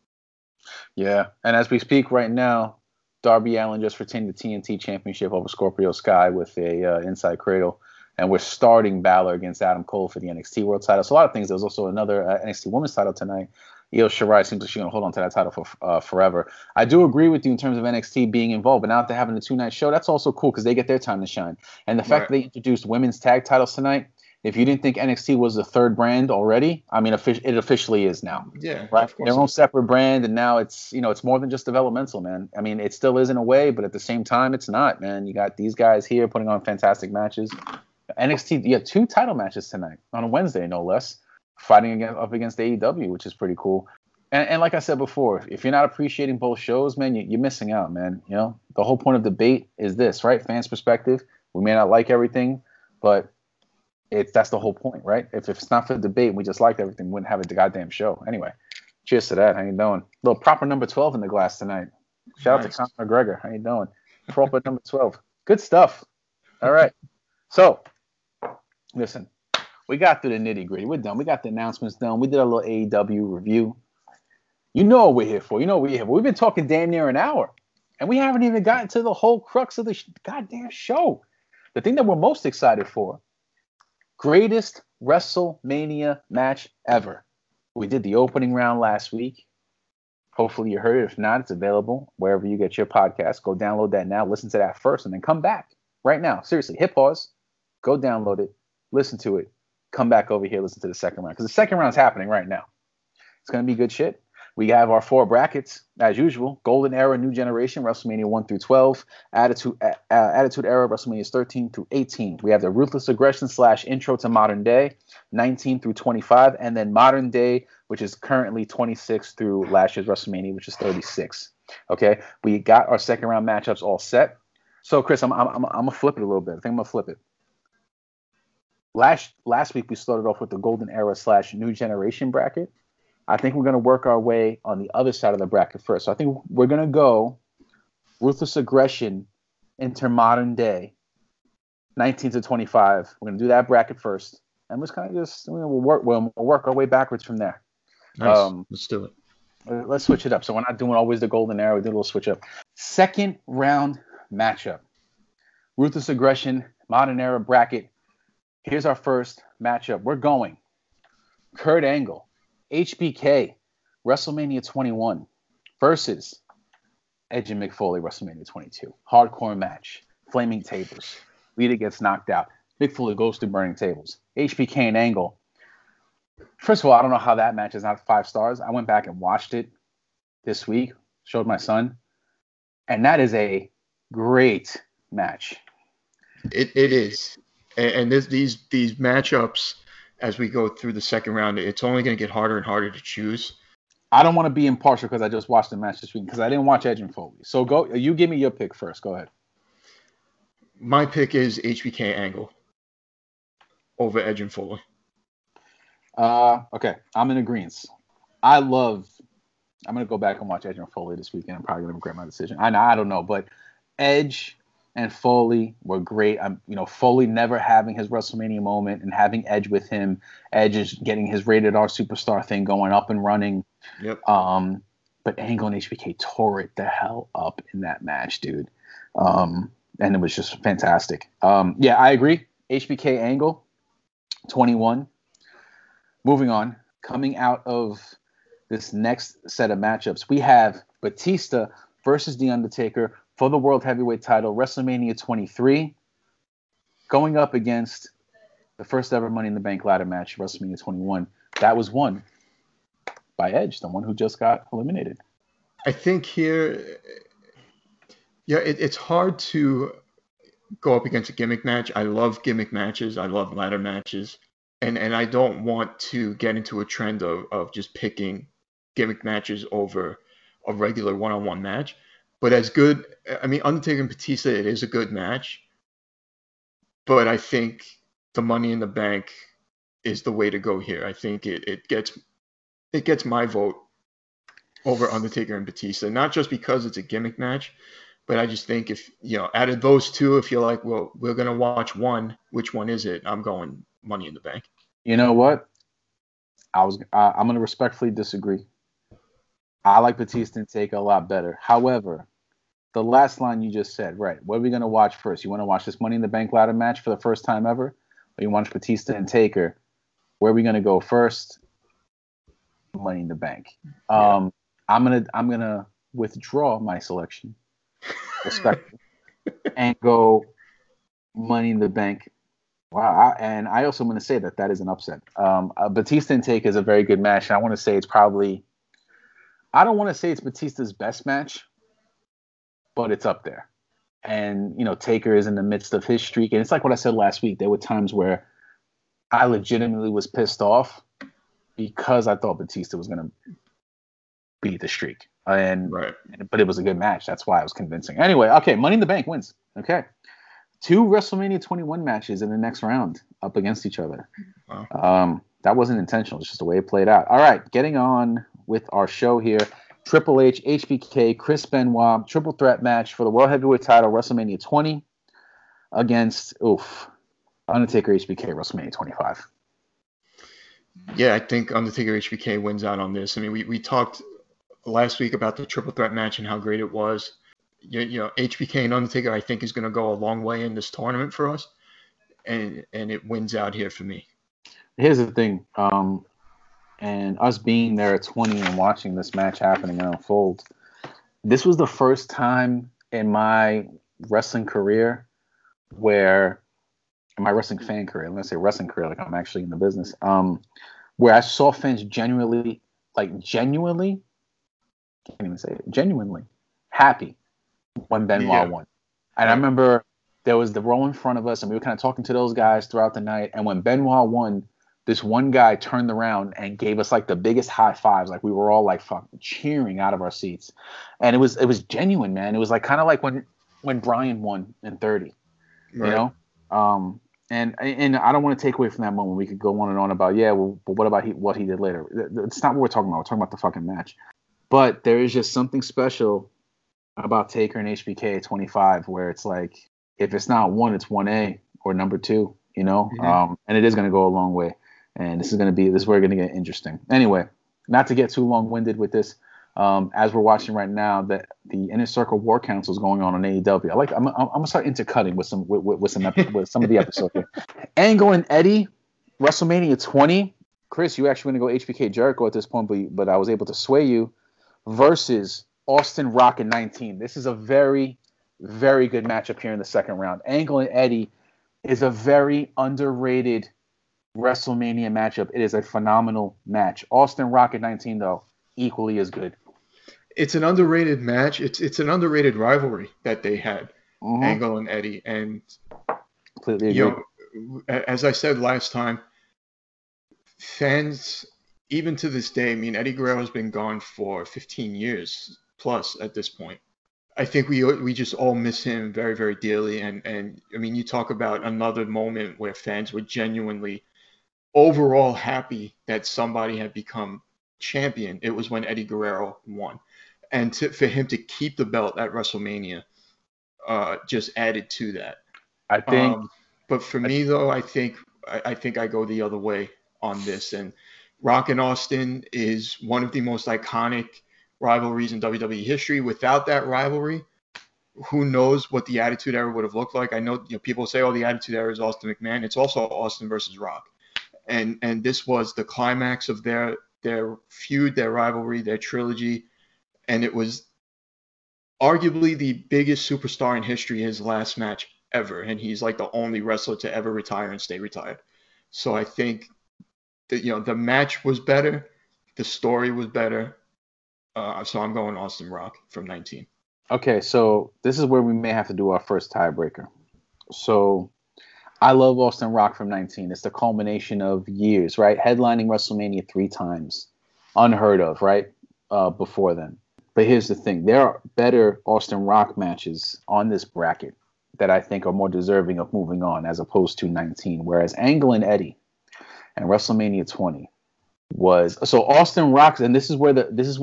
Yeah, and as we speak right now, Darby Allin just retained the TNT Championship over Scorpio Sky with a inside cradle, and we're starting Balor against Adam Cole for the NXT World Title. So a lot of things. There was also another NXT Women's Title tonight. Io Shirai seems like she's going to hold on to that title for forever. I do agree with you in terms of NXT being involved, but now that they're having a 2-night show, that's also cool because they get their time to shine. And the fact that they introduced women's tag titles tonight, if you didn't think NXT was the third brand already, I mean, it officially is now. Yeah, right. Their own separate brand, and now it's more than just developmental, man. I mean, it still is in a way, but at the same time, it's not, man. You got these guys here putting on fantastic matches. NXT, you have 2 title matches tonight on a Wednesday, no less, fighting up against AEW, which is pretty cool. And like I said before, if you're not appreciating both shows, man, you're missing out, man. The whole point of debate is this, right? Fans' perspective. We may not like everything, but that's the whole point, right? If it's not for the debate, we just liked everything, we wouldn't have a goddamn show. Anyway, cheers to that. How you doing? Little proper number 12 in the glass tonight. Shout out to Conor McGregor. How you doing? Proper number 12. Good stuff. All right. So, listen, we got through the nitty gritty. We're done. We got the announcements done. We did a little AEW review. You know what we're here for. We've been talking damn near an hour, and we haven't even gotten to the whole crux of the goddamn show. The thing that we're most excited for, greatest WrestleMania match ever. We did the opening round last week. Hopefully you heard it. If not, it's available wherever you get your podcast. Go download that now. Listen to that first, and then come back right now. Seriously, hit pause. Go download it. Listen to it. Come back over here. Listen to the second round, because the second round's happening right now. It's going to be good shit. We have our 4 brackets, as usual. Golden Era, New Generation, WrestleMania 1 through 12. Attitude Era, WrestleMania 13 through 18. We have the Ruthless Aggression / Intro to Modern Day, 19 through 25. And then Modern Day, which is currently 26 through last year's WrestleMania, which is 36. Okay, we got our second round matchups all set. So, Chris, I'm going to flip it a little bit. I think I'm going to flip it. Last week, we started off with the Golden Era / New Generation bracket. I think we're going to work our way on the other side of the bracket first. So I think we're going to go Ruthless Aggression into Modern Day, 19 to 25. We're going to do that bracket first. And we'll kind of we'll work our way backwards from there. Nice. Let's do it. Let's switch it up. So we're not doing always the Golden Era. We did a little switch up. Second round matchup. Ruthless Aggression, Modern Era bracket. Here's our first matchup. We're going Kurt Angle, HBK, WrestleMania 21 versus Edge and Mick Foley, WrestleMania 22. Hardcore match. Flaming tables. Lita gets knocked out. Mick Foley goes through burning tables. HBK and Angle. First of all, I don't know how that match is not 5 stars. I went back and watched it this week. Showed my son. And that is a great match. It is. And these matchups, as we go through the second round, it's only going to get harder and harder to choose. I don't want to be impartial because I just watched the match this week because I didn't watch Edge and Foley. So you give me your pick first. Go ahead. My pick is HBK Angle over Edge and Foley. Okay. I'm in agreement. I'm going to go back and watch Edge and Foley this weekend. I'm probably going to regret my decision. I don't know, but Edge and Foley were great. Foley never having his WrestleMania moment and having Edge with him. Edge is getting his rated R superstar thing going up and running. Yep. But Angle and HBK tore it the hell up in that match, dude. And it was just fantastic. Yeah, I agree. HBK Angle, 21. Moving on, coming out of this next set of matchups, we have Batista versus The Undertaker for the World Heavyweight title, WrestleMania 23, going up against the first ever Money in the Bank ladder match, WrestleMania 21. That was won by Edge, the one who just got eliminated. I think here, it's hard to go up against a gimmick match. I love gimmick matches. I love ladder matches. And I don't want to get into a trend of just picking gimmick matches over a regular one-on-one match. But as good, I mean, Undertaker and Batista, it is a good match. But I think the Money in the Bank is the way to go here. I think it gets my vote over Undertaker and Batista, not just because it's a gimmick match, but I just think if, out of those two, if you're like, well, we're going to watch one, which one is it? I'm going Money in the Bank. You know what? I'm going to respectfully disagree. I like Batista and Taker a lot better. However, the last line you just said, right, what are we going to watch first? You want to watch this Money in the Bank ladder match for the first time ever? Or you watch Batista and Taker? Where are we going to go first? Money in the Bank. I'm gonna withdraw my selection, respectfully, and go Money in the Bank. Wow, and I also want to say that is an upset. Batista and Taker is a very good match. And I want to say it's probably, I don't want to say it's Batista's best match, but it's up there. And Taker is in the midst of his streak, and it's like what I said last week. There were times where I legitimately was pissed off because I thought Batista was gonna beat the streak, but it was a good match. That's why I was convincing. Anyway, okay, Money in the Bank wins. Okay. 2 WrestleMania 21 matches in the next round up against each other. Wow. That wasn't intentional. It's just the way it played out. All right, getting on with our show here. Triple H, HBK, Chris Benoit, triple threat match for the World Heavyweight title, WrestleMania 20 against, Undertaker, HBK, WrestleMania 25. Yeah, I think Undertaker, HBK wins out on this. I mean, we talked last week about the triple threat match and how great it was. HBK and Undertaker, I think, is going to go a long way in this tournament for us, and it wins out here for me. Here's the thing, and us being there at 20 and watching this match happening and unfold, this was the first time in my wrestling career in my wrestling fan career, let's say wrestling career, like I'm actually in the business, where I saw fans genuinely happy when Benoit won. And I remember there was the row in front of us, and we were kind of talking to those guys throughout the night. And when Benoit won, this one guy turned around and gave us like the biggest high fives. Like we were all like fucking cheering out of our seats. And it was genuine, man. It was like kind of like when Bryan won in 30, right. And I don't want to take away from that moment. We could go on and on about, but what about what he did later? It's not what we're talking about. We're talking about the fucking match. But there is just something special about Taker and HBK at 25, where it's like, if it's not 1, it's 1A or number 2, Mm-hmm. And it is going to go a long way. And this is where it's going to get interesting. Anyway, not to get too long-winded with this, as we're watching right now, that the Inner Circle War Council is going on AEW. I'm gonna start intercutting with some of the episodes here. Angle and Eddie, WrestleMania 20. Chris, you actually want to go HBK Jericho at this point, but I was able to sway you. Versus Austin Rocket 19. This is a very, very good matchup here in the second round. Angle and Eddie is a very underrated WrestleMania matchup. It is a phenomenal match. Austin Rocket 19, though, equally as good. It's an underrated match. It's an underrated rivalry that they had, mm-hmm. Angle and Eddie. And completely agree. As I said last time, fans, even to this day, I mean, Eddie Guerrero has been gone for 15 years plus at this point. I think we just all miss him very, very dearly. And I mean, you talk about another moment where fans were genuinely overall happy that somebody had become champion. It was when Eddie Guerrero won. And for him to keep the belt at WrestleMania just added to that. I think. But for me, though, I think I go the other way on this. And Rock and Austin is one of the most iconic rivalries in WWE history. Without that rivalry, who knows what the Attitude Era would have looked like? I know, people say, "Oh, the Attitude Era is Austin McMahon." It's also Austin versus Rock, and this was the climax of their feud, their rivalry, their trilogy, and it was arguably the biggest superstar in history. His last match ever, and he's like the only wrestler to ever retire and stay retired. So I think that the match was better, the story was better. So I'm going Austin Rock from 19. Okay, so this is where we may have to do our first tiebreaker. So I love Austin Rock from 19. It's the culmination of years, right? Headlining WrestleMania 3 times. Unheard of, right? Before then. But here's the thing. There are better Austin Rock matches on this bracket that I think are more deserving of moving on as opposed to 19. Whereas Angle and Eddie and WrestleMania 20 was so Austin Rock, and this is where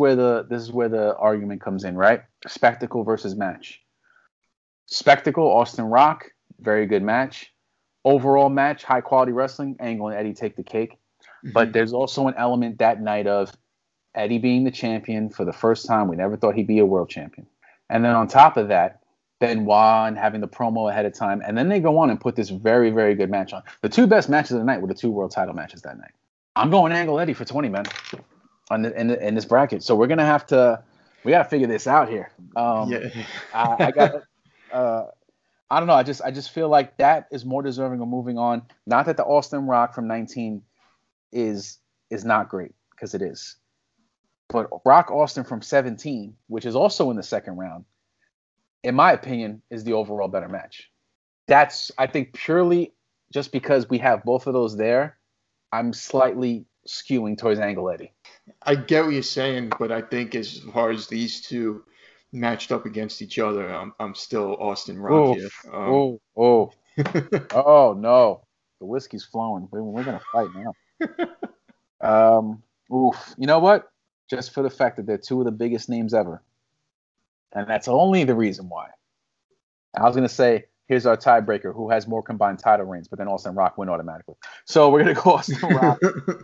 the argument comes in, right? Spectacle versus match. Spectacle, Austin Rock, very good match. Overall match, high quality wrestling, Angle and Eddie take the cake. Mm-hmm. But there's also an element that night of Eddie being the champion for the first time. We never thought he'd be a world champion. And then on top of that, Benoit and having the promo ahead of time. And then they go on and put this very, very good match on. The two best matches of the night were the 2 world title matches that night. I'm going Angle Eddie for 20, man, in this bracket. So we got to figure this out here. I don't know. I just feel like that is more deserving of moving on. Not that the Austin Rock from 19 is not great, because it is. But Rock Austin from 17, which is also in the second round, in my opinion, is the overall better match. That's, I think, purely just because we have both of those there, I'm slightly skewing towards Angle Eddie. I get what you're saying, but I think as far as these two matched up against each other, I'm still Austin Rock here. Oh no, the whiskey's flowing. We're gonna fight now. You know what? Just for the fact that they're 2 of the biggest names ever, and that's only the reason why. I was gonna say, here's our tiebreaker: who has more combined title reigns? But then Austin Rock win automatically. So we're gonna go Austin Rock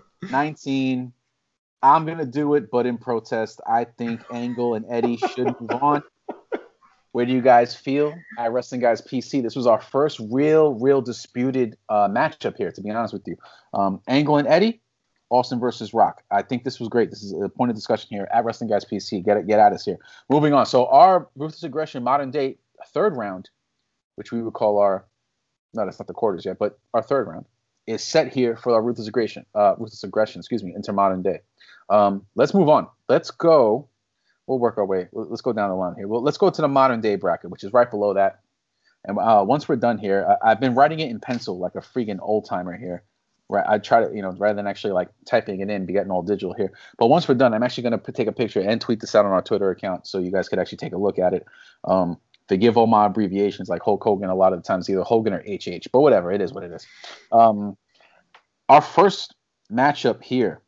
19. I'm gonna do it, but in protest. I think Angle and Eddie should move on. Where do you guys feel? At Wrestling Guys PC, this was our first real disputed matchup here, to be honest with you. Angle and Eddie, Austin versus Rock. I think this was great. This is a point of discussion here at Wrestling Guys PC. Get at us here. Moving on. So our Ruthless Aggression modern day third round, which we would call no, that's not the quarters yet, but our third round is set here for our Ruthless Aggression, into modern day. Let's move on. Let's go. We'll work our way. Let's go down the line here. Well, let's go to the modern day bracket, which is right below that. And once we're done here, I've been writing it in pencil like a freaking old timer here. Right, I try to, rather than actually like typing it in, be getting all digital here. But once we're done, I'm actually going to take a picture and tweet this out on our Twitter account so you guys could actually take a look at it. Forgive all my abbreviations, like Hulk Hogan. A lot of the times, either Hogan or HH, but whatever, it is what it is. Our first matchup here,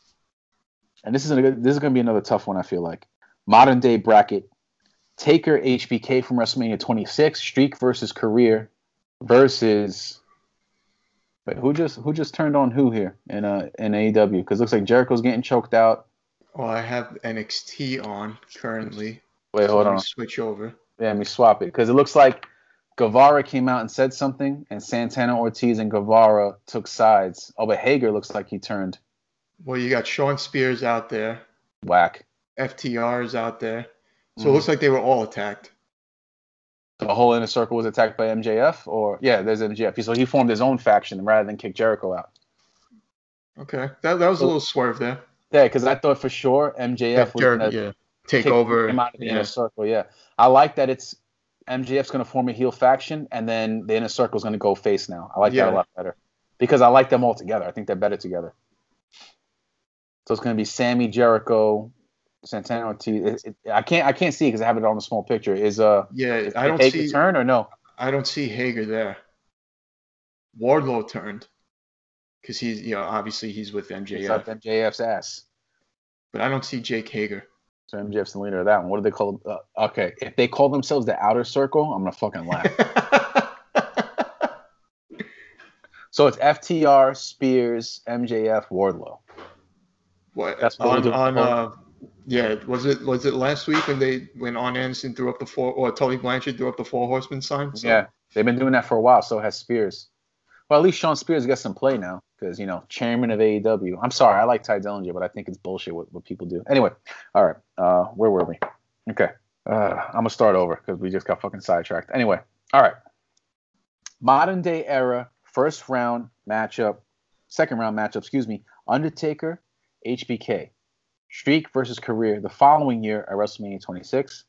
and this is going to be another tough one. I feel like modern day bracket: Taker HBK from WrestleMania 26, Streak versus Career versus. Wait, who just turned on who here in AEW? Because it looks like Jericho's getting choked out. Well, I have NXT on currently. Wait, hold on. Switch over. Yeah, let me swap it, because it looks like Guevara came out and said something, and Santana Ortiz and Guevara took sides. Oh, but Hager looks like he turned. Well, you got Sean Spears out there. Whack. FTR is out there. So it looks like they were all attacked. The whole Inner Circle was attacked by MJF? Or yeah, there's MJF. So he formed his own faction rather than kick Jericho out. Okay. That was a little swerve there. Yeah, because I thought for sure MJF was going to take over him out of the Inner Circle. Yeah. I like that it's MJF's going to form a heel faction, and then the Inner Circle is going to go face now. I like that a lot better. Because I like them all together. I think they're better together. So it's going to be Sammy, Jericho, Santana Ortiz. I can't see because I have it on a small picture. Is I don't Hager see turn or no? I don't see Hager there. Wardlow turned because he's obviously he's with MJF. He's up MJF's ass. But I don't see Jake Hager. So MJF's the leader of that one. What do they call? Okay, if they call themselves the Outer Circle, I'm gonna fucking laugh. So it's FTR, Spears, MJF, Wardlow. What? That's on Yeah, was it last week when Arn Anderson threw up the four, or Tully Blanchard threw up the 4 horsemen sign? So Yeah, they've been doing that for a while. So has Spears. Well, at least Sean Spears gets some play now because, chairman of AEW. I'm sorry, I like Ty Dillinger, but I think it's bullshit what people do. Anyway, all right, where were we? Okay, I'm going to start over because we just got fucking sidetracked. Anyway, all right. Modern day era, second round matchup, Undertaker, HBK. Streak versus career the following year at WrestleMania 26.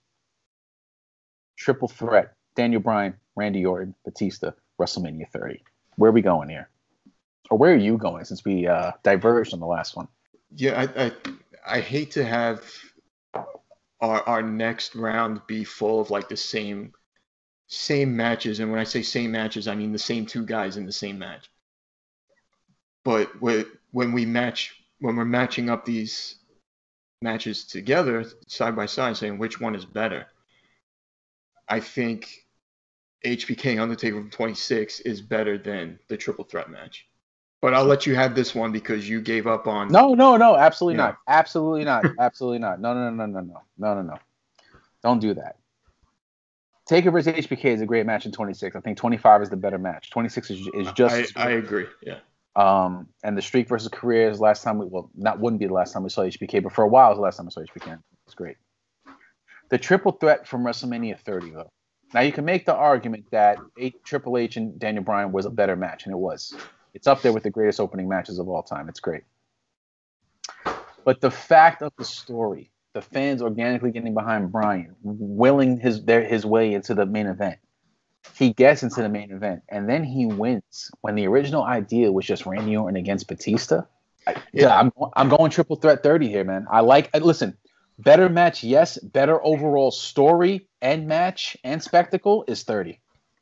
Triple threat, Daniel Bryan, Randy Orton, Batista, WrestleMania 30. Where are we going here? Or where are you going since we diverged on the last one? Yeah, I hate to have our next round be full of like the same matches, and when I say same matches, I mean the same two guys in the same match. But when we're matching up these matches together side by side, saying which one is better, I think HBK Undertaker from 26 is better than the triple threat match. But I'll let you have this one because you gave up on. No, absolutely not. Absolutely not. Absolutely not. No. Don't do that. Taker versus HBK is a great match in 26. I think 25 is the better match. 26 is just. I agree. Yeah. And the Streak versus Career is last time wouldn't be the last time we saw HBK, but for a while it was the last time we saw HBK. It's great. The triple threat from WrestleMania 30 though. Now you can make the argument that Triple H and Daniel Bryan was a better match, and it was. It's up there with the greatest opening matches of all time. It's great. But the fact of the story, the fans organically getting behind Bryan, willing his way into the main event. He gets into the main event, and then he wins when the original idea was just Randy Orton against Batista. I'm going triple threat 30 here, man. Listen, better match, yes. Better overall story and match and spectacle is 30.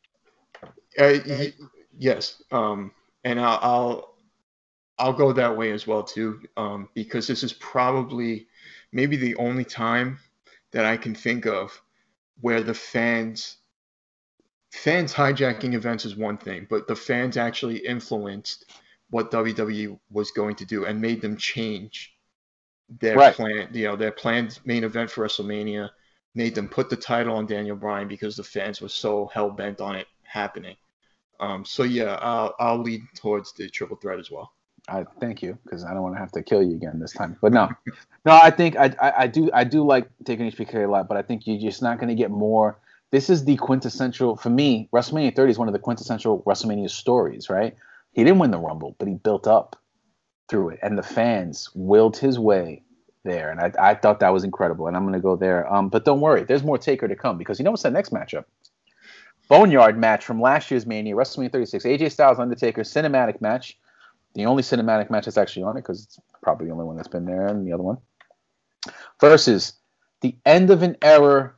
Yes. And I'll go that way as well too, because this is probably maybe the only time that I can think of where the fans hijacking events is one thing, but the fans actually influenced what WWE was going to do and made them change their plan. Their planned main event for WrestleMania made them put the title on Daniel Bryan because the fans were so hell bent on it happening. So yeah, I'll lead towards the triple threat as well. I thank you because I don't want to have to kill you again this time. But no, I think I do like taking HBK a lot, but I think you're just not going to get more. This is the quintessential for me. WrestleMania 30 is one of the quintessential WrestleMania stories, right? He didn't win the Rumble, but he built up through it, and the fans willed his way there, and I thought that was incredible. And I'm going to go there. But don't worry, there's more Taker to come because you know what's that next matchup? Boneyard match from last year's Mania, WrestleMania 36, AJ Styles Undertaker cinematic match. The only cinematic match that's actually on it because it's probably the only one that's been there, and the other one versus the end of an era.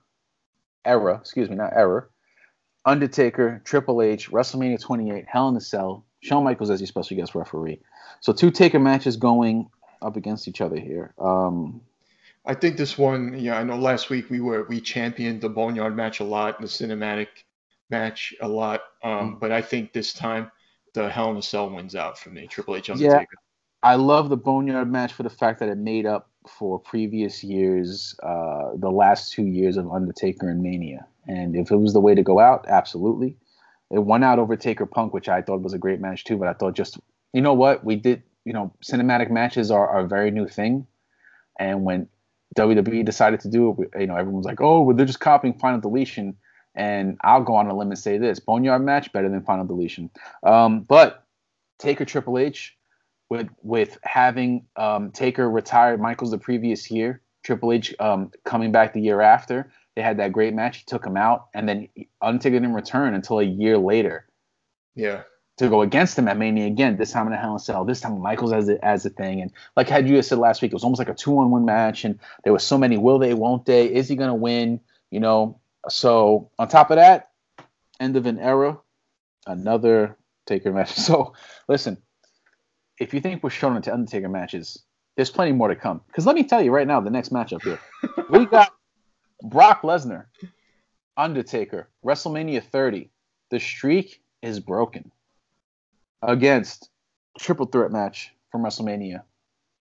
Undertaker, Triple H, WrestleMania 28, Hell in a Cell, Shawn Michaels as your special guest referee. So two Taker matches going up against each other here. I think this one, I know last week we championed the Boneyard match a lot, the cinematic match a lot, but I think this time the Hell in a Cell wins out for me. Triple H Undertaker. Yeah, I love the Boneyard match for the fact that it made up for previous years, the last 2 years of Undertaker and Mania. And if it was the way to go out, absolutely. It won out over Taker Punk, which I thought was a great match too. But I thought you know what? We did, cinematic matches are a very new thing. And when WWE decided to do it, everyone was like, oh, well, they're just copying Final Deletion. And I'll go on a limb and say this: Boneyard match better than Final Deletion. But Taker Triple H, with having Taker retired Michaels the previous year, Triple H coming back the year after, they had that great match. He took him out, and then Undertaker didn't return until a year later. Yeah. To go against him at Mania again, this time in a Hell in a Cell, this time Michaels as a thing. And like had you said last week, it was almost like a 2-on-1 match, and there was so many will they, won't they, is he going to win, So on top of that, end of an era, another Taker match. So listen, if you think we're showing into Undertaker matches, there's plenty more to come. Because let me tell you right now, the next matchup here, we got Brock Lesnar, Undertaker, WrestleMania 30. The streak is broken against triple threat match from WrestleMania.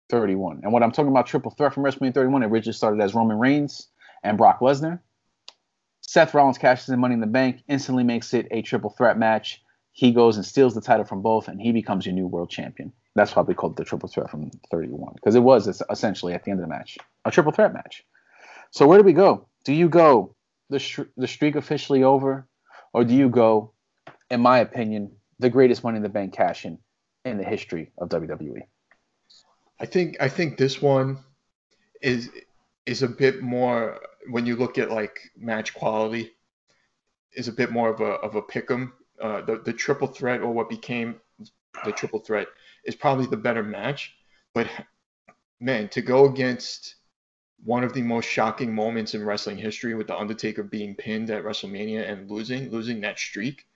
31. And what I'm talking about, triple threat from WrestleMania 31, it originally started as Roman Reigns and Brock Lesnar. Seth Rollins cashes in Money in the Bank, instantly makes it a triple threat match. He goes and steals the title from both, and he becomes your new world champion. That's why we called it the triple threat from 31, because it was essentially at the end of the match a triple threat match. So where do we go? Do you go the streak officially over, or do you go, in my opinion, the greatest Money in the Bank cash-in the history of WWE? I think this one is a bit more, when you look at like match quality, is a bit more of a pick'em. The triple threat, or what became the triple threat, is probably the better match. But man, to go against one of the most shocking moments in wrestling history, with the Undertaker being pinned at WrestleMania and losing that streak,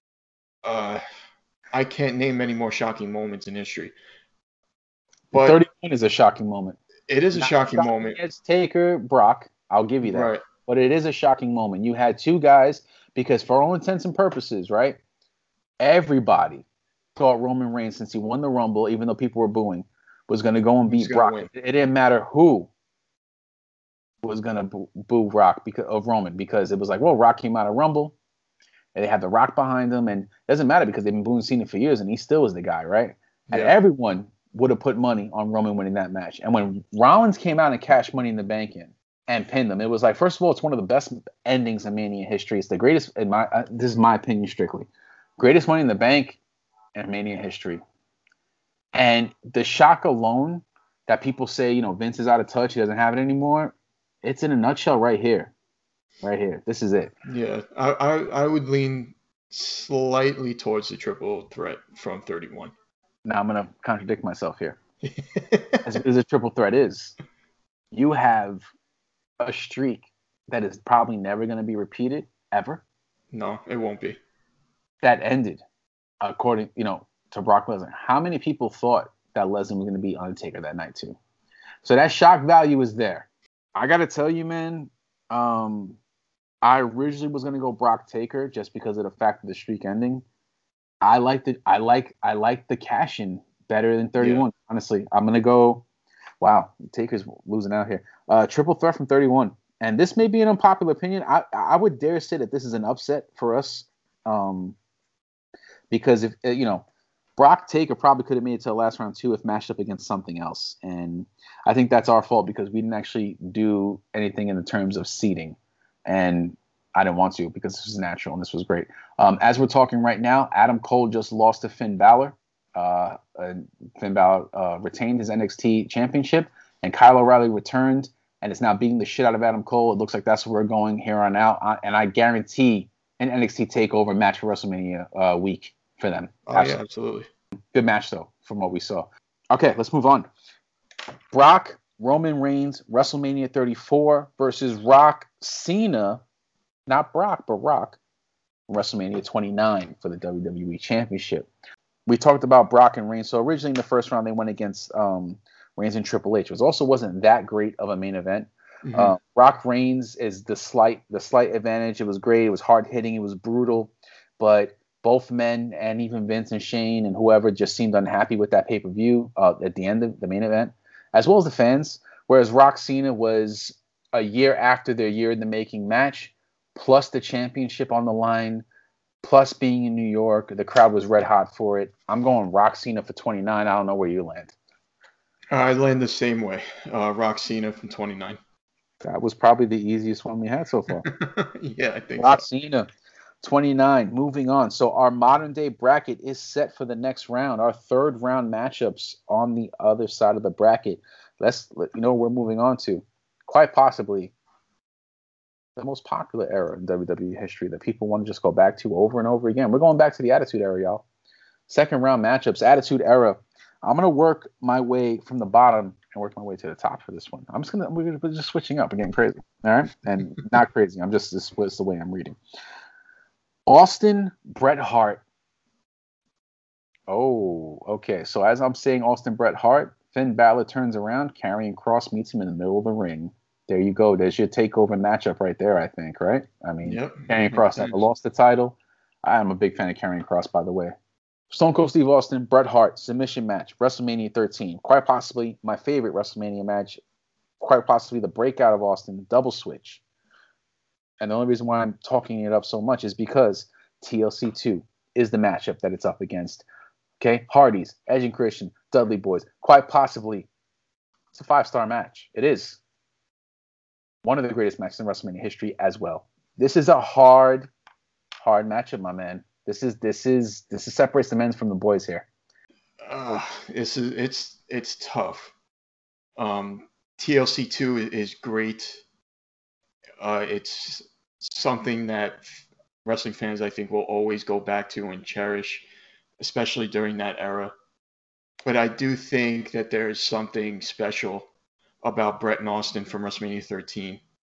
I can't name many more shocking moments in history. But 31 is a shocking moment. It is a shocking moment. It's Taker, Brock. I'll give you that. Right. But it is a shocking moment. You had two guys, because for all intents and purposes, right, everybody thought Roman Reigns, since he won the Rumble, even though people were booing, was going to go and beat Brock. It didn't matter who was going to boo Rock of Roman, because it was like, well, Rock came out of Rumble, and they had The Rock behind him, and it doesn't matter because they've been booing Cena for years, and he still was the guy, right? And everyone would have put money on Roman winning that match. And when Rollins came out and cashed Money in the Bank in and pinned them, it was like, first of all, it's one of the best endings in Mania history. It's the greatest, this is my opinion strictly, greatest Money in the Bank in Mania history. And the shock alone that people say, Vince is out of touch, he doesn't have it anymore, it's in a nutshell right here. Right here. This is it. Yeah, I would lean slightly towards the triple threat from 31. Now I'm going to contradict myself here. As good as a triple threat is, you have a streak that is probably never going to be repeated, ever. No, it won't be. That ended, according, to Brock Lesnar. How many people thought that Lesnar was going to be Undertaker that night too? So that shock value is there. I got to tell you, man, I originally was going to go Brock Taker just because of the fact of the streak ending. I like the cash in better than 31. Yeah. Honestly, I'm gonna go. Wow, Taker's losing out here. Triple threat from 31, and this may be an unpopular opinion. I would dare say that this is an upset for us, because if Brock Taker probably could have made it to the last round too if matched up against something else, and I think that's our fault because we didn't actually do anything in the terms of seeding, and I didn't want to because this was natural and this was great. As we're talking right now, Adam Cole just lost to Finn Balor. Finn Balor retained his NXT championship, and Kyle O'Reilly returned and is now beating the shit out of Adam Cole. It looks like that's where we're going here on out. And I guarantee an NXT TakeOver match for WrestleMania week for them. Oh, absolutely. Yeah, absolutely. Good match, though, from what we saw. Okay, let's move on. Brock, Roman Reigns, WrestleMania 34 versus Rock, Cena. Not Brock, but Rock. WrestleMania 29 for the WWE Championship. We talked about Brock and Reigns. So originally in the first round, they went against Reigns and Triple H. It also wasn't that great of a main event. Mm-hmm. Brock Reigns is the slight advantage. It was great. It was hard hitting. It was brutal. But both men and even Vince and Shane and whoever just seemed unhappy with that pay-per-view at the end of the main event, as well as the fans. Whereas Rock Cena was a year after their year in the making match, plus the championship on the line, plus being in New York. The crowd was red hot for it. I'm going Rock Cena for 29. I don't know where you land. I land the same way. Rock Cena from 29. That was probably the easiest one we had so far. Yeah, I think Rock so. Cena, 29. Moving on. So our modern day bracket is set for the next round. Our third round matchups on the other side of the bracket. Let's we're moving on to quite possibly the most popular era in WWE history that people want to just go back to over and over again. We're going back to the Attitude Era, y'all. Second round matchups, Attitude Era. I'm gonna work my way from the bottom and work my way to the top for this one. We're just switching up. We're getting crazy, all right? And not crazy. This is the way I'm reading. Austin, Bret Hart. Oh, okay. So as I'm saying, Austin, Bret Hart, Finn Balor turns around, Karrion Kross meets him in the middle of the ring. There you go. There's your takeover matchup right there, I think, right? I mean, yep. Karrion Kross never lost the title. I'm a big fan of Karrion Kross, by the way. Stone Cold Steve Austin, Bret Hart, submission match, WrestleMania 13. Quite possibly my favorite WrestleMania match. Quite possibly the breakout of Austin, double switch. And the only reason why I'm talking it up so much is because TLC 2 is the matchup that it's up against. Okay? Hardys, Edge and Christian, Dudley Boys. Quite possibly, it's a 5-star match. It is. One of the greatest matches in WrestleMania history as well. This is a hard matchup, my man. This separates the men from the boys here. It's tough. TLC 2 is great. It's something that wrestling fans, I think, will always go back to and cherish, especially during that era. But I do think that there is something special about Bret and Austin from WrestleMania 13.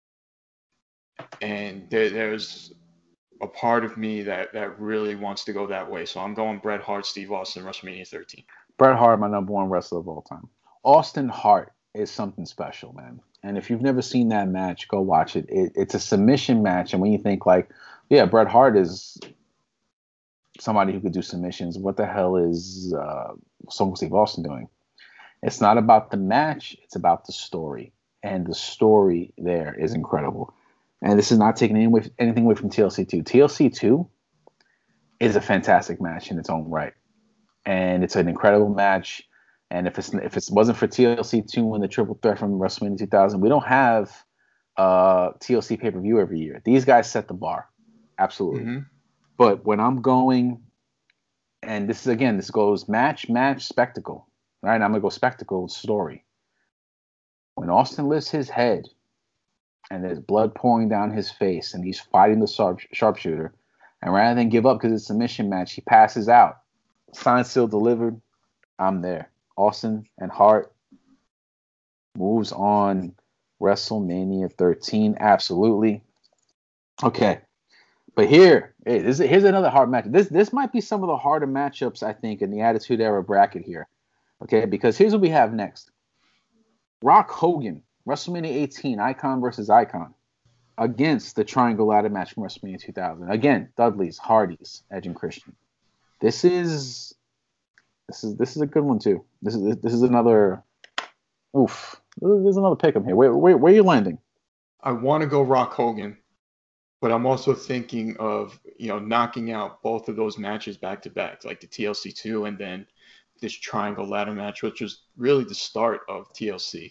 And there's a part of me that really wants to go that way. So I'm going Bret Hart, Steve Austin, WrestleMania 13. Bret Hart, my number one wrestler of all time. Austin Hart is something special, man. And if you've never seen that match, go watch it. It's a submission match. And when you think like, yeah, Bret Hart is somebody who could do submissions, what the hell is Stone Cold Steve Austin doing? It's not about the match. It's about the story. And the story there is incredible. And this is not taking anything away from TLC 2. TLC 2 is a fantastic match in its own right. And it's an incredible match. And if it wasn't for TLC 2 and the triple threat from WrestleMania 2000, we don't have TLC pay-per-view every year. These guys set the bar. Absolutely. Mm-hmm. But when I'm going, and this goes match, spectacle. Right? I'm going to go spectacle, story. When Austin lifts his head and there's blood pouring down his face and he's fighting the sharpshooter, and rather than give up because it's a submission match, he passes out. Signed, sealed, delivered. I'm there. Austin and Hart moves on. WrestleMania 13, absolutely. Okay, but here's another hard match. This might be some of the harder matchups, I think, in the Attitude Era bracket here. Okay, because here's what we have next. Rock Hogan, WrestleMania 18, Icon versus Icon, against the Triangle Ladder match from WrestleMania 2000. Again, Dudley's, Hardys, Edge and Christian. This is a good one too. This is another. Oof. There's another pick 'em here. Where are you landing? I want to go Rock Hogan, but I'm also thinking of knocking out both of those matches back to back, like the TLC 2 and then this Triangle Ladder match, which was really the start of TLC.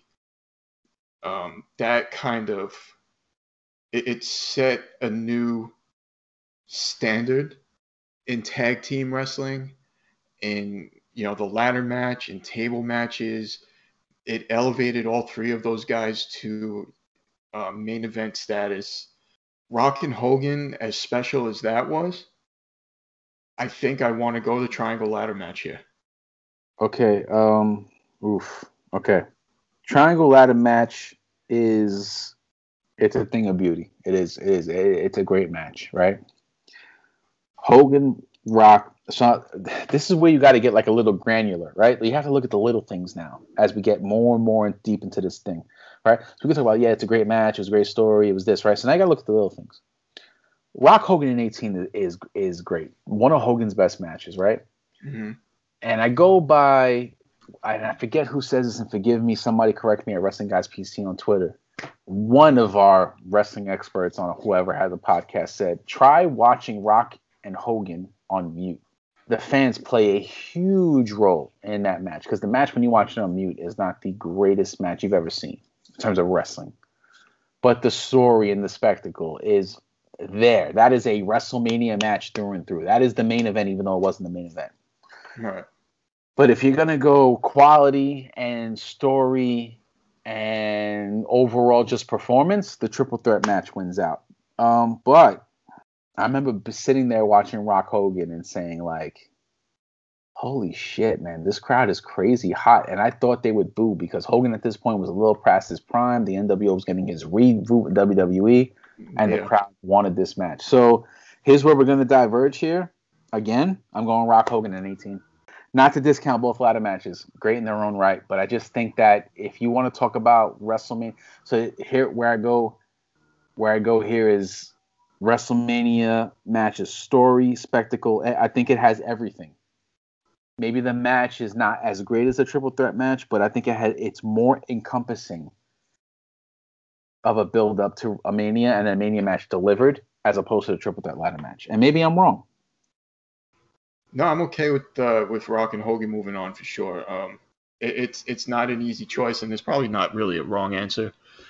That kind of it set a new standard in tag team wrestling, in the ladder match and table matches. It elevated all three of those guys to main event status. Rock and Hogan, as special as that was, I think I want to go the Triangle Ladder match here. Okay. Okay. Triangle Ladder match it's a thing of beauty. It is. It's a great match, right? Hogan, Rock. So this is where you got to get like a little granular, right? You have to look at the little things now as we get more and more deep into this thing, right? So we can talk about, it's a great match, it was a great story, it was this, right? So now I got to look at the little things. Rock Hogan in 18 is great. One of Hogan's best matches, right? Mm-hmm. And I go by, and I forget who says this, and forgive me, somebody correct me at Wrestling Guys PC on Twitter. One of our wrestling experts on whoever has a podcast said, try watching Rock and Hogan on mute. The fans play a huge role in that match, because the match when you watch it on mute is not the greatest match you've ever seen in terms of wrestling. But the story and the spectacle is there. That is a WrestleMania match through and through. That is the main event, even though it wasn't the main event. Right. But if you're going to go quality and story and overall just performance, the triple threat match wins out. But I remember sitting there watching Rock Hogan and saying, like, holy shit, man, this crowd is crazy hot. And I thought they would boo, because Hogan at this point was a little past his prime. The NWO was getting his reboot with WWE, and the crowd wanted this match. So here's where we're going to diverge here. Again, I'm going Rock Hogan in 18. Not to discount both ladder matches, great in their own right, but I just think that if you want to talk about WrestleMania, so here where I go here is WrestleMania matches, story, spectacle. I think it has everything. maybe the match is not as great as a triple threat match, but I think it's more encompassing of a build up to a Mania and a Mania match delivered as opposed to a triple threat ladder match. And maybe I'm wrong. No, I'm okay with Rock and Hogan moving on for sure. It's not an easy choice, and there's probably not really a wrong answer.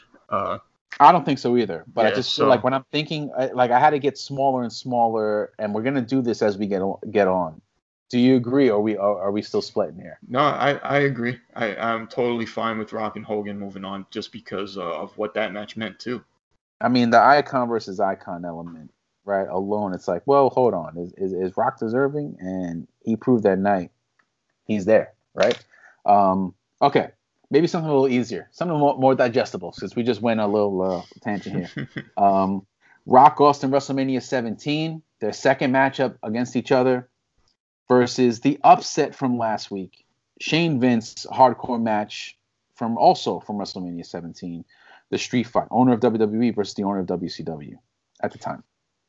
I don't think so either. But I just feel like when I'm thinking, like I had to get smaller and smaller, and we're gonna do this as we get on. Do you agree, or are we still splitting here? No, I agree. I'm totally fine with Rock and Hogan moving on just because of what that match meant too. I mean, the icon versus icon element, right? Alone, it's like, well, hold on, is Rock deserving? And he proved that night he's there, right? Okay, maybe something a little easier, something more digestible, since we just went a little tangent here. Rock Austin WrestleMania 17, their second matchup against each other, versus the upset from last week, Shane Vince hardcore match from WrestleMania 17, the Street Fight, owner of WWE versus the owner of WCW at the time.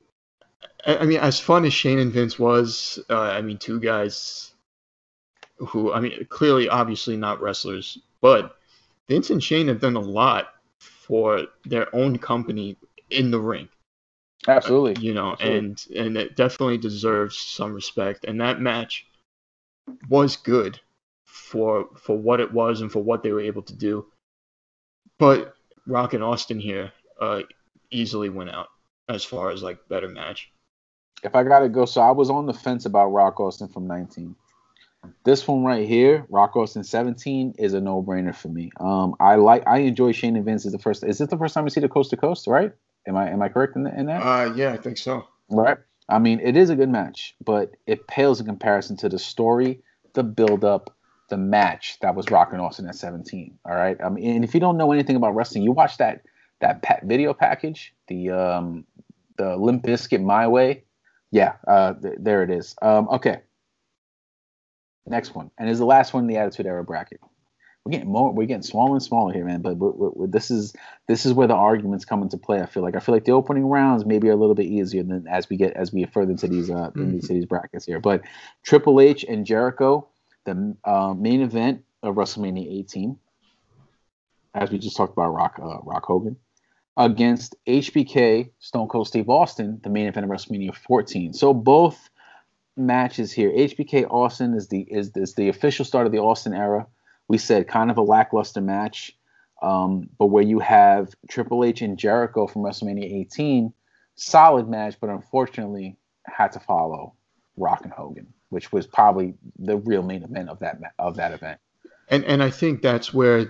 I mean, as fun as Shane and Vince was, two guys who, clearly, obviously not wrestlers, but Vince and Shane have done a lot for their own company in the ring. Absolutely. Absolutely. And it definitely deserves some respect. And that match was good for what it was and for what they were able to do. But Rock and Austin here easily went out as far as like better match. If I gotta go, so I was on the fence about Rock Austin from 19. This one right here, Rock Austin 17, is a no-brainer for me. I enjoy Shane and Vince. Is this the first time we see the coast to coast, right? Am I correct in that? Yeah, I think so. Right. I mean, it is a good match, but it pales in comparison to the story, the build-up, the match that was Rock and Austin at 17. All right. I mean, and if you don't know anything about wrestling, you watch that video package, the Limp Bizkit My Way. Yeah, there it is. Okay. Next one, and is the last one in the Attitude Era bracket. We're getting smaller and smaller here, man. But this is where the arguments come into play. I feel like the opening rounds maybe are a little bit easier than as we get further into these brackets here. But Triple H and Jericho, the main event of WrestleMania 18, as we just talked about Rock Hogan, against HBK, Stone Cold Steve Austin, the main event of WrestleMania 14. So both matches here, HBK Austin is the official start of the Austin era. We said kind of a lackluster match, but where you have Triple H and Jericho from WrestleMania 18, solid match, but unfortunately had to follow Rock and Hogan, which was probably the real main event of that event. And I think that's the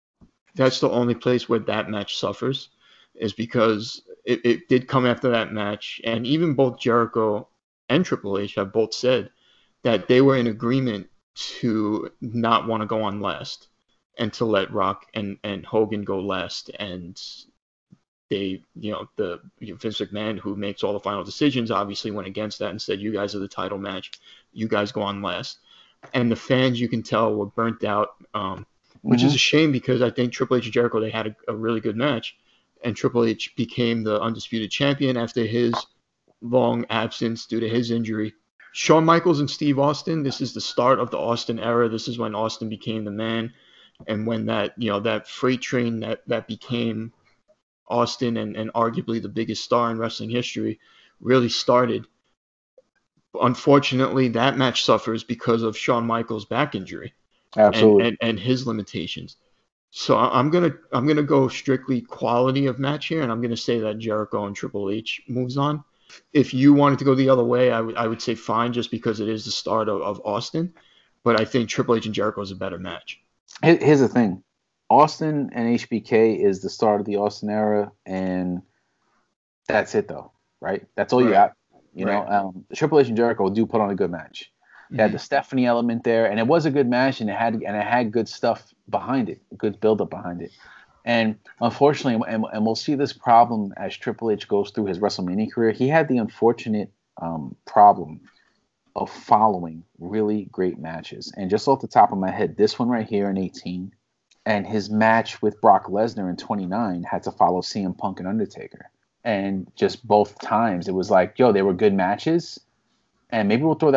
only place where that match suffers, is because it did come after that match, and even both Jericho and Triple H have both said that they were in agreement to not want to go on last and to let Rock and Hogan go last. And they, the Vince McMahon, who makes all the final decisions, obviously went against that and said, you guys are the title match. You guys go on last. And the fans, you can tell, were burnt out, which is a shame, because I think Triple H and Jericho, they had a really good match. And Triple H became the undisputed champion after his long absence due to his injury. Shawn Michaels and Steve Austin, this is the start of the Austin era. This is when Austin became the man, and when that freight train that became Austin and arguably the biggest star in wrestling history really started. Unfortunately, that match suffers because of Shawn Michaels' back injury. Absolutely. And his limitations. So I'm gonna go strictly quality of match here, and I'm gonna say that Jericho and Triple H moves on. If you wanted to go the other way, I would say fine, just because it is the start of Austin. But I think Triple H and Jericho is a better match. Here's the thing. Austin and HBK is the start of the Austin era, and that's it, though, right? That's all you got. You know, Triple H and Jericho do put on a good match. They had the Stephanie element there, and it was a good match, and it had good stuff behind it, good build-up behind it. And unfortunately, and we'll see this problem as Triple H goes through his WrestleMania career, he had the unfortunate problem of following really great matches. And just off the top of my head, this one right here in 18, and his match with Brock Lesnar in 29 had to follow CM Punk and Undertaker. And just both times, it was like, yo, they were good matches, and maybe we'll throw that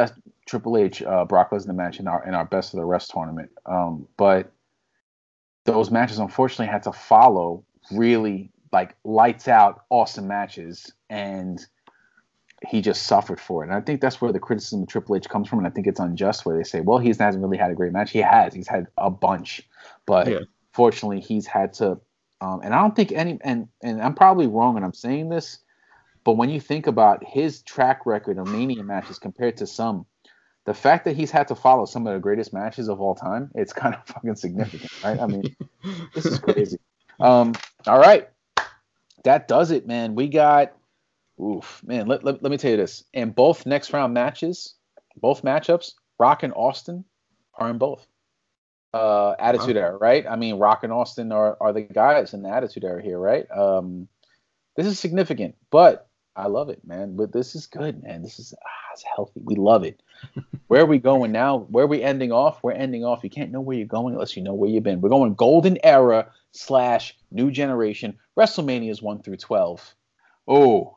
Triple H, Brock Lesnar match in our Best of the Rest tournament. But those matches unfortunately had to follow really like lights out, awesome matches, and he just suffered for it. And I think that's where the criticism of Triple H comes from, and I think it's unjust where they say, well, he hasn't really had a great match. He's had a bunch, but fortunately he's had to. And I don't think and I'm probably wrong when I'm saying this, but when you think about his track record of Mania matches compared to some, the fact that he's had to follow some of the greatest matches of all time, it's kind of fucking significant, right? I mean, this is crazy. All right. That does it, man. We got, man, let me tell you this. In both next round matches, both matchups, Rock and Austin are in both. Attitude Era, right? I mean, Rock and Austin are the guys in the Attitude Era here, right? This is significant, but I love it, man. But this is good, man. This is it's healthy. We love it. Where are we going now? Where are we ending off? We're ending off. You can't know where you're going unless you know where you've been. We're going Golden Era / New Generation. WrestleManias 1 through 12. Oh.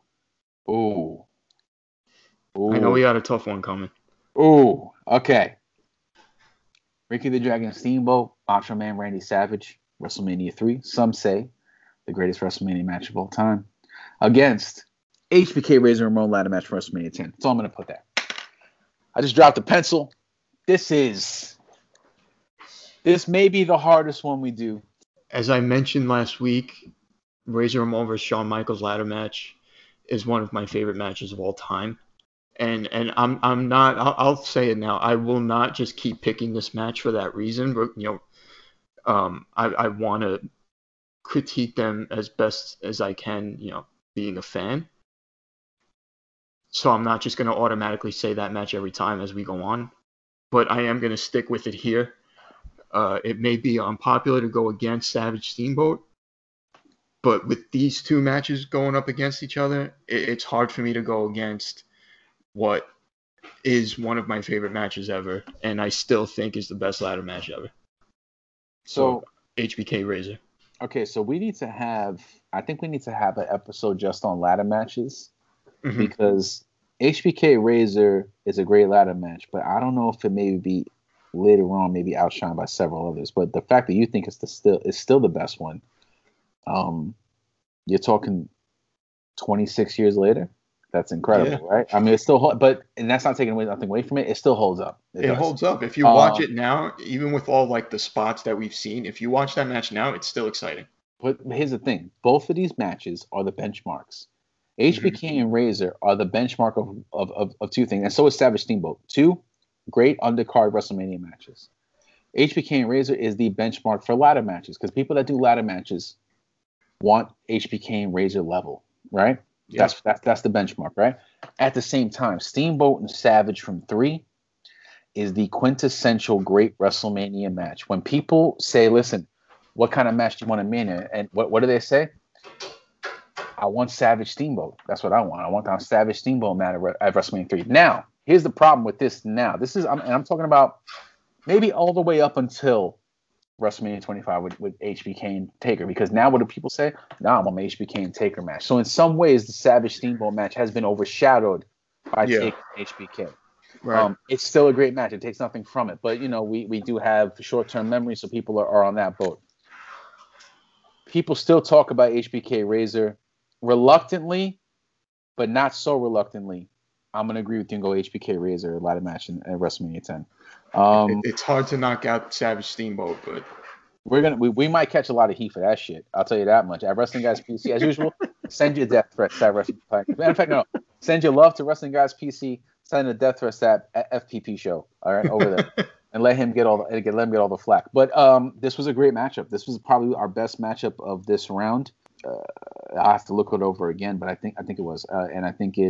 I know we got a tough one coming. Oh, okay. Ricky the Dragon Steamboat, Macho Man Randy Savage, WrestleMania 3. Some say the greatest WrestleMania match of all time. Against HBK Razor Ramon ladder match for WrestleMania 10. That's all I'm going to put there. I just dropped a pencil. This may be the hardest one we do. As I mentioned last week, Razor Ramon versus Shawn Michaels ladder match is one of my favorite matches of all time. And I'm not. I'll say it now. I will not just keep picking this match for that reason. But I want to critique them as best as I can. Being a fan. So I'm not just going to automatically say that match every time as we go on, but I am going to stick with it here. It may be unpopular to go against Savage Steamboat, but with these two matches going up against each other, it's hard for me to go against what is one of my favorite matches ever, and I still think is the best ladder match ever. So HBK Razor. Okay, so I think we need to have an episode just on ladder matches. Mm-hmm. Because HBK Razor is a great ladder match, but I don't know if it may be later on maybe outshined by several others. But the fact that you think it's still the best one, you're talking 26 years later. That's incredible, right? I mean, it's still, and that's not taking nothing away from it. It still holds up. It holds up. If you watch it now, even with all like the spots that we've seen, if you watch that match now, it's still exciting. But here's the thing: both of these matches are the benchmarks. HBK and Razor are the benchmark of two things, and so is Savage Steamboat. Two great undercard WrestleMania matches. HBK and Razor is the benchmark for ladder matches because people that do ladder matches want HBK and Razor level, right? Yep. That's the benchmark, right? At the same time, Steamboat and Savage from 3 is the quintessential great WrestleMania match. When people say, "Listen, what kind of match do you want in Mania?" and what do they say? I want Savage Steamboat. That's what I want. I want the Savage Steamboat match at WrestleMania 3. Now, here's the problem with this. Now, I'm talking about maybe all the way up until WrestleMania 25 with HBK and Taker, because now what do people say? Nah, I want my HBK and Taker match. So in some ways, the Savage Steamboat match has been overshadowed by Taker and HBK. Right. It's still a great match. It takes nothing from it, but we do have short-term memory, so people are on that boat. People still talk about HBK Razor reluctantly, but not so reluctantly. I'm gonna agree with you and go HBK Razor ladder match at WrestleMania 10. It's hard to knock out Savage Steamboat, but we might catch a lot of heat for that shit. I'll tell you that much. At Wrestling Guys PC, as usual, send your death threats at Wrestling Guys. Matter of fact, no. Send your love to Wrestling Guys PC. Send a death threat at FPP show. All right, over there, and let him get all the flack. But this was a great matchup. This was probably our best matchup of this round. I have to look it over again, but I think it was, and I think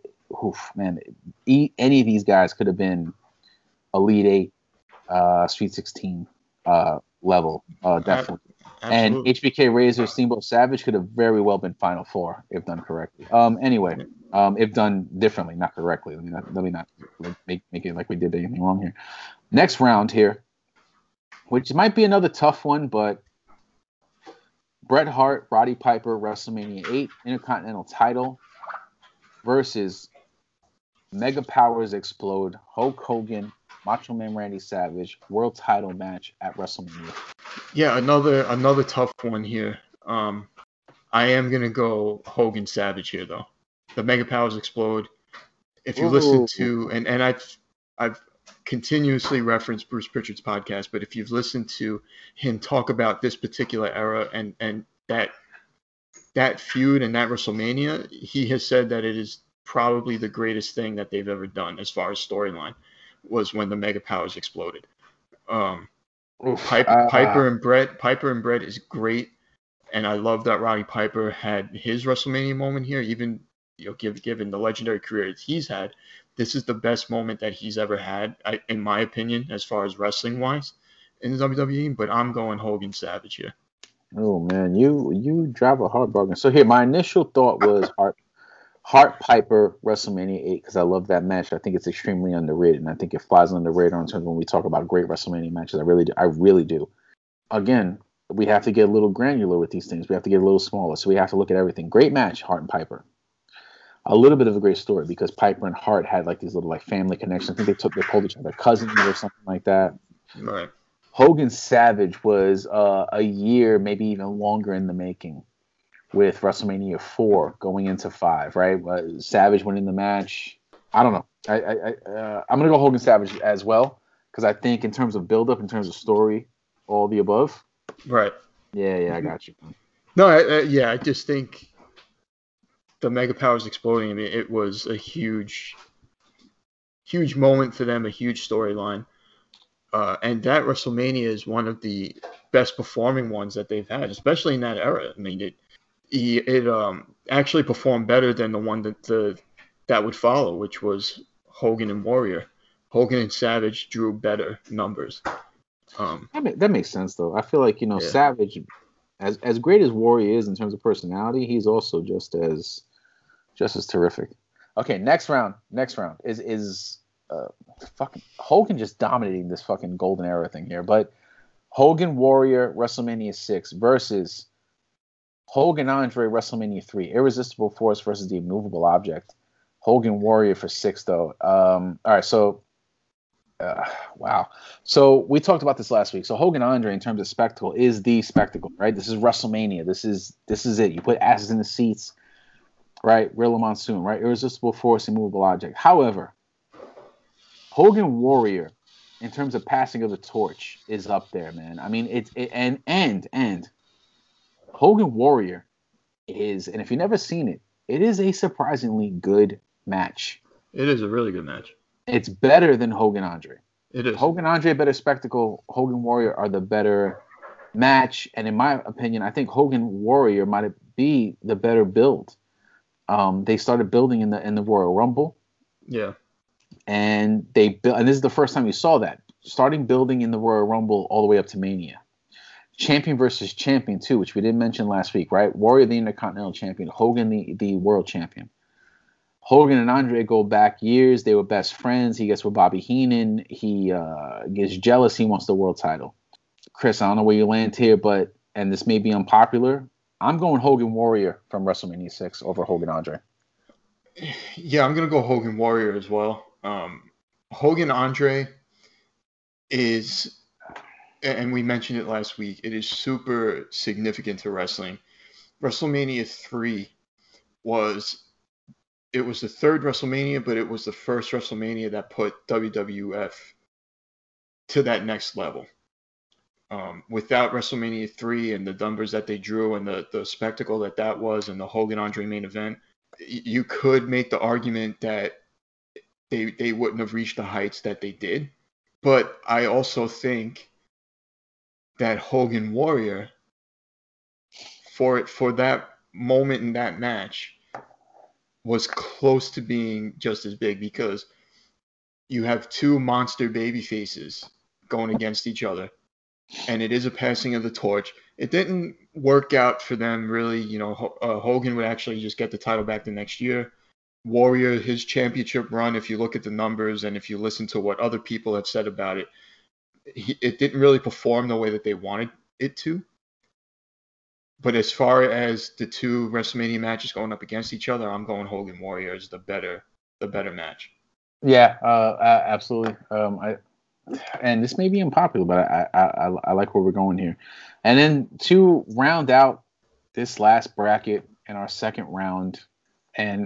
any of these guys could have been Elite 8, Sweet 16 level, definitely. And HBK Razor, Steamboat Savage could have very well been Final Four if done correctly. Anyway, if done differently, not correctly. Let me not make it like we did anything wrong here. Next round here, which might be another tough one, but Bret Hart, Roddy Piper, WrestleMania 8 Intercontinental title versus Mega Powers Explode, Hulk Hogan, Macho Man Randy Savage, world title match at WrestleMania. Yeah, another tough one here. I am gonna go Hogan Savage here though. The Mega Powers Explode. If you listen to and I've continuously referenced Bruce Pritchard's podcast, but if you've listened to him talk about this particular era and that feud and that WrestleMania, he has said that it is probably the greatest thing that they've ever done as far as storyline was when the Mega Powers exploded. Piper and Bret is great, and I love that Roddy Piper had his WrestleMania moment here. Even given the legendary career that he's had, this is the best moment that he's ever had, in my opinion, as far as wrestling wise in the WWE. But I'm going Hogan Savage here. Oh man, you drive a hard bargain. So here, my initial thought was Hart Piper WrestleMania 8 because I love that match. I think it's extremely underrated, and I think it flies under the radar in terms of when we talk about great WrestleMania matches. I really do. Again, we have to get a little granular with these things. We have to get a little smaller, so we have to look at everything. Great match, Hart and Piper. A little bit of a great story because Piper and Hart had like these little like family connections. I think they pulled each other cousins or something like that. Right. Hogan Savage was a year, maybe even longer in the making, with WrestleMania 4 going into 5, right? Savage winning the match. I don't know. I'm gonna go Hogan Savage as well because I think in terms of build-up, in terms of story, all the above. Right. Yeah, I got you. No, I just think the Mega Powers exploding. I mean, it was a huge moment for them, a huge storyline. And that WrestleMania is one of the best performing ones that they've had, especially in that era. I mean, it actually performed better than the one that would follow, which was Hogan and Warrior. Hogan and Savage drew better numbers. That makes sense, though. I feel like Savage, as great as Warrior is in terms of personality, he's also just as terrific. Okay, next round is fucking Hogan just dominating this fucking golden era thing here. But Hogan Warrior WrestleMania 6 versus Hogan Andre WrestleMania 3. Irresistible Force versus the Immovable Object. Hogan Warrior for 6 though. All right, so wow. So we talked about this last week. So Hogan Andre in terms of spectacle is the spectacle, right? This is WrestleMania. This is it. You put asses in the seats, right? Gorilla Monsoon, right? Irresistible Force, Immovable Object. However, Hogan Warrior, in terms of passing of the torch, is up there, man. I mean, and Hogan Warrior is, and if you've never seen it, it is a surprisingly good match. It is a really good match. It's better than Hogan Andre. It is. Hogan Andre, better spectacle. Hogan Warrior are the better match, and in my opinion, I think Hogan Warrior might be the better build. They started building in the Royal Rumble. Yeah. And they built, and this is the first time you saw that, starting building in the Royal Rumble all the way up to Mania. Champion versus champion too, which we didn't mention last week, right? Warrior the Intercontinental Champion, Hogan the World Champion. Hogan and Andre go back years. They were best friends. He gets with Bobby Heenan. He gets jealous. He wants the world title. Chris, I don't know where you land here, and this may be unpopular, I'm going Hogan Warrior from WrestleMania 6 over Hogan Andre. Yeah, I'm going to go Hogan Warrior as well. Hogan Andre is, and we mentioned it last week, it is super significant to wrestling. WrestleMania 3 was the third WrestleMania, but it was the first WrestleMania that put WWF to that next level. Without WrestleMania 3 and the numbers that they drew and the spectacle that was and the Hogan Andre main event, you could make the argument that they wouldn't have reached the heights that they did. But I also think that Hogan Warrior, for that moment in that match, was close to being just as big because you have two monster baby faces going against each other, and it is a passing of the torch. It didn't work out for them really. Hogan would actually just get the title back the next year. Warrior, his championship run, if you look at the numbers and if you listen to what other people have said about it, it didn't really perform the way that they wanted it to. But as far as the two WrestleMania matches going up against each other, I'm going Hogan Warrior as the better match. Yeah, absolutely. And this may be unpopular, but I like where we're going here. And then to round out this last bracket in our second round, and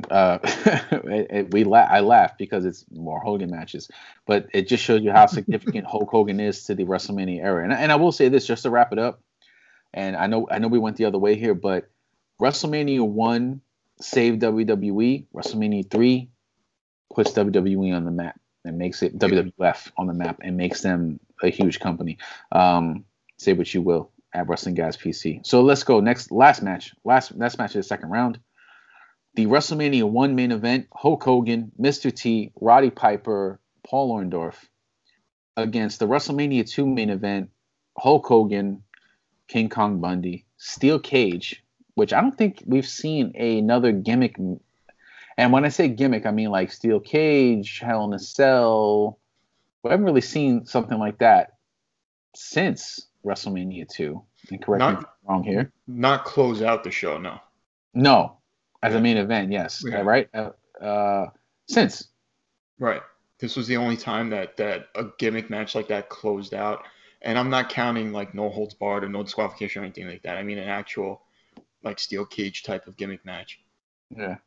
I laugh because it's more Hogan matches, but it just shows you how significant Hulk Hogan is to the WrestleMania era. And I will say this just to wrap it up. And I know we went the other way here, but WrestleMania 1 saved WWE. WrestleMania 3 puts WWE on the map and makes it WWF on the map and makes them a huge company. Say what you will at Wrestling Guys PC. So let's go last match of the second round. The WrestleMania 1 main event: Hulk Hogan, Mr. T, Roddy Piper, Paul Orndorff against the WrestleMania 2 main event: Hulk Hogan, King Kong Bundy, Steel Cage, which I don't think we've seen another gimmick. And when I say gimmick, I mean like Steel Cage, Hell in a Cell. We haven't really seen something like that since WrestleMania 2. And correct me if I'm wrong here. Not close out the show, no. No, as a main event, yes. Yeah. Right? Since. Right. This was the only time that a gimmick match like that closed out. And I'm not counting like no holds barred or no disqualification or anything like that. I mean an actual like steel cage type of gimmick match. Yeah.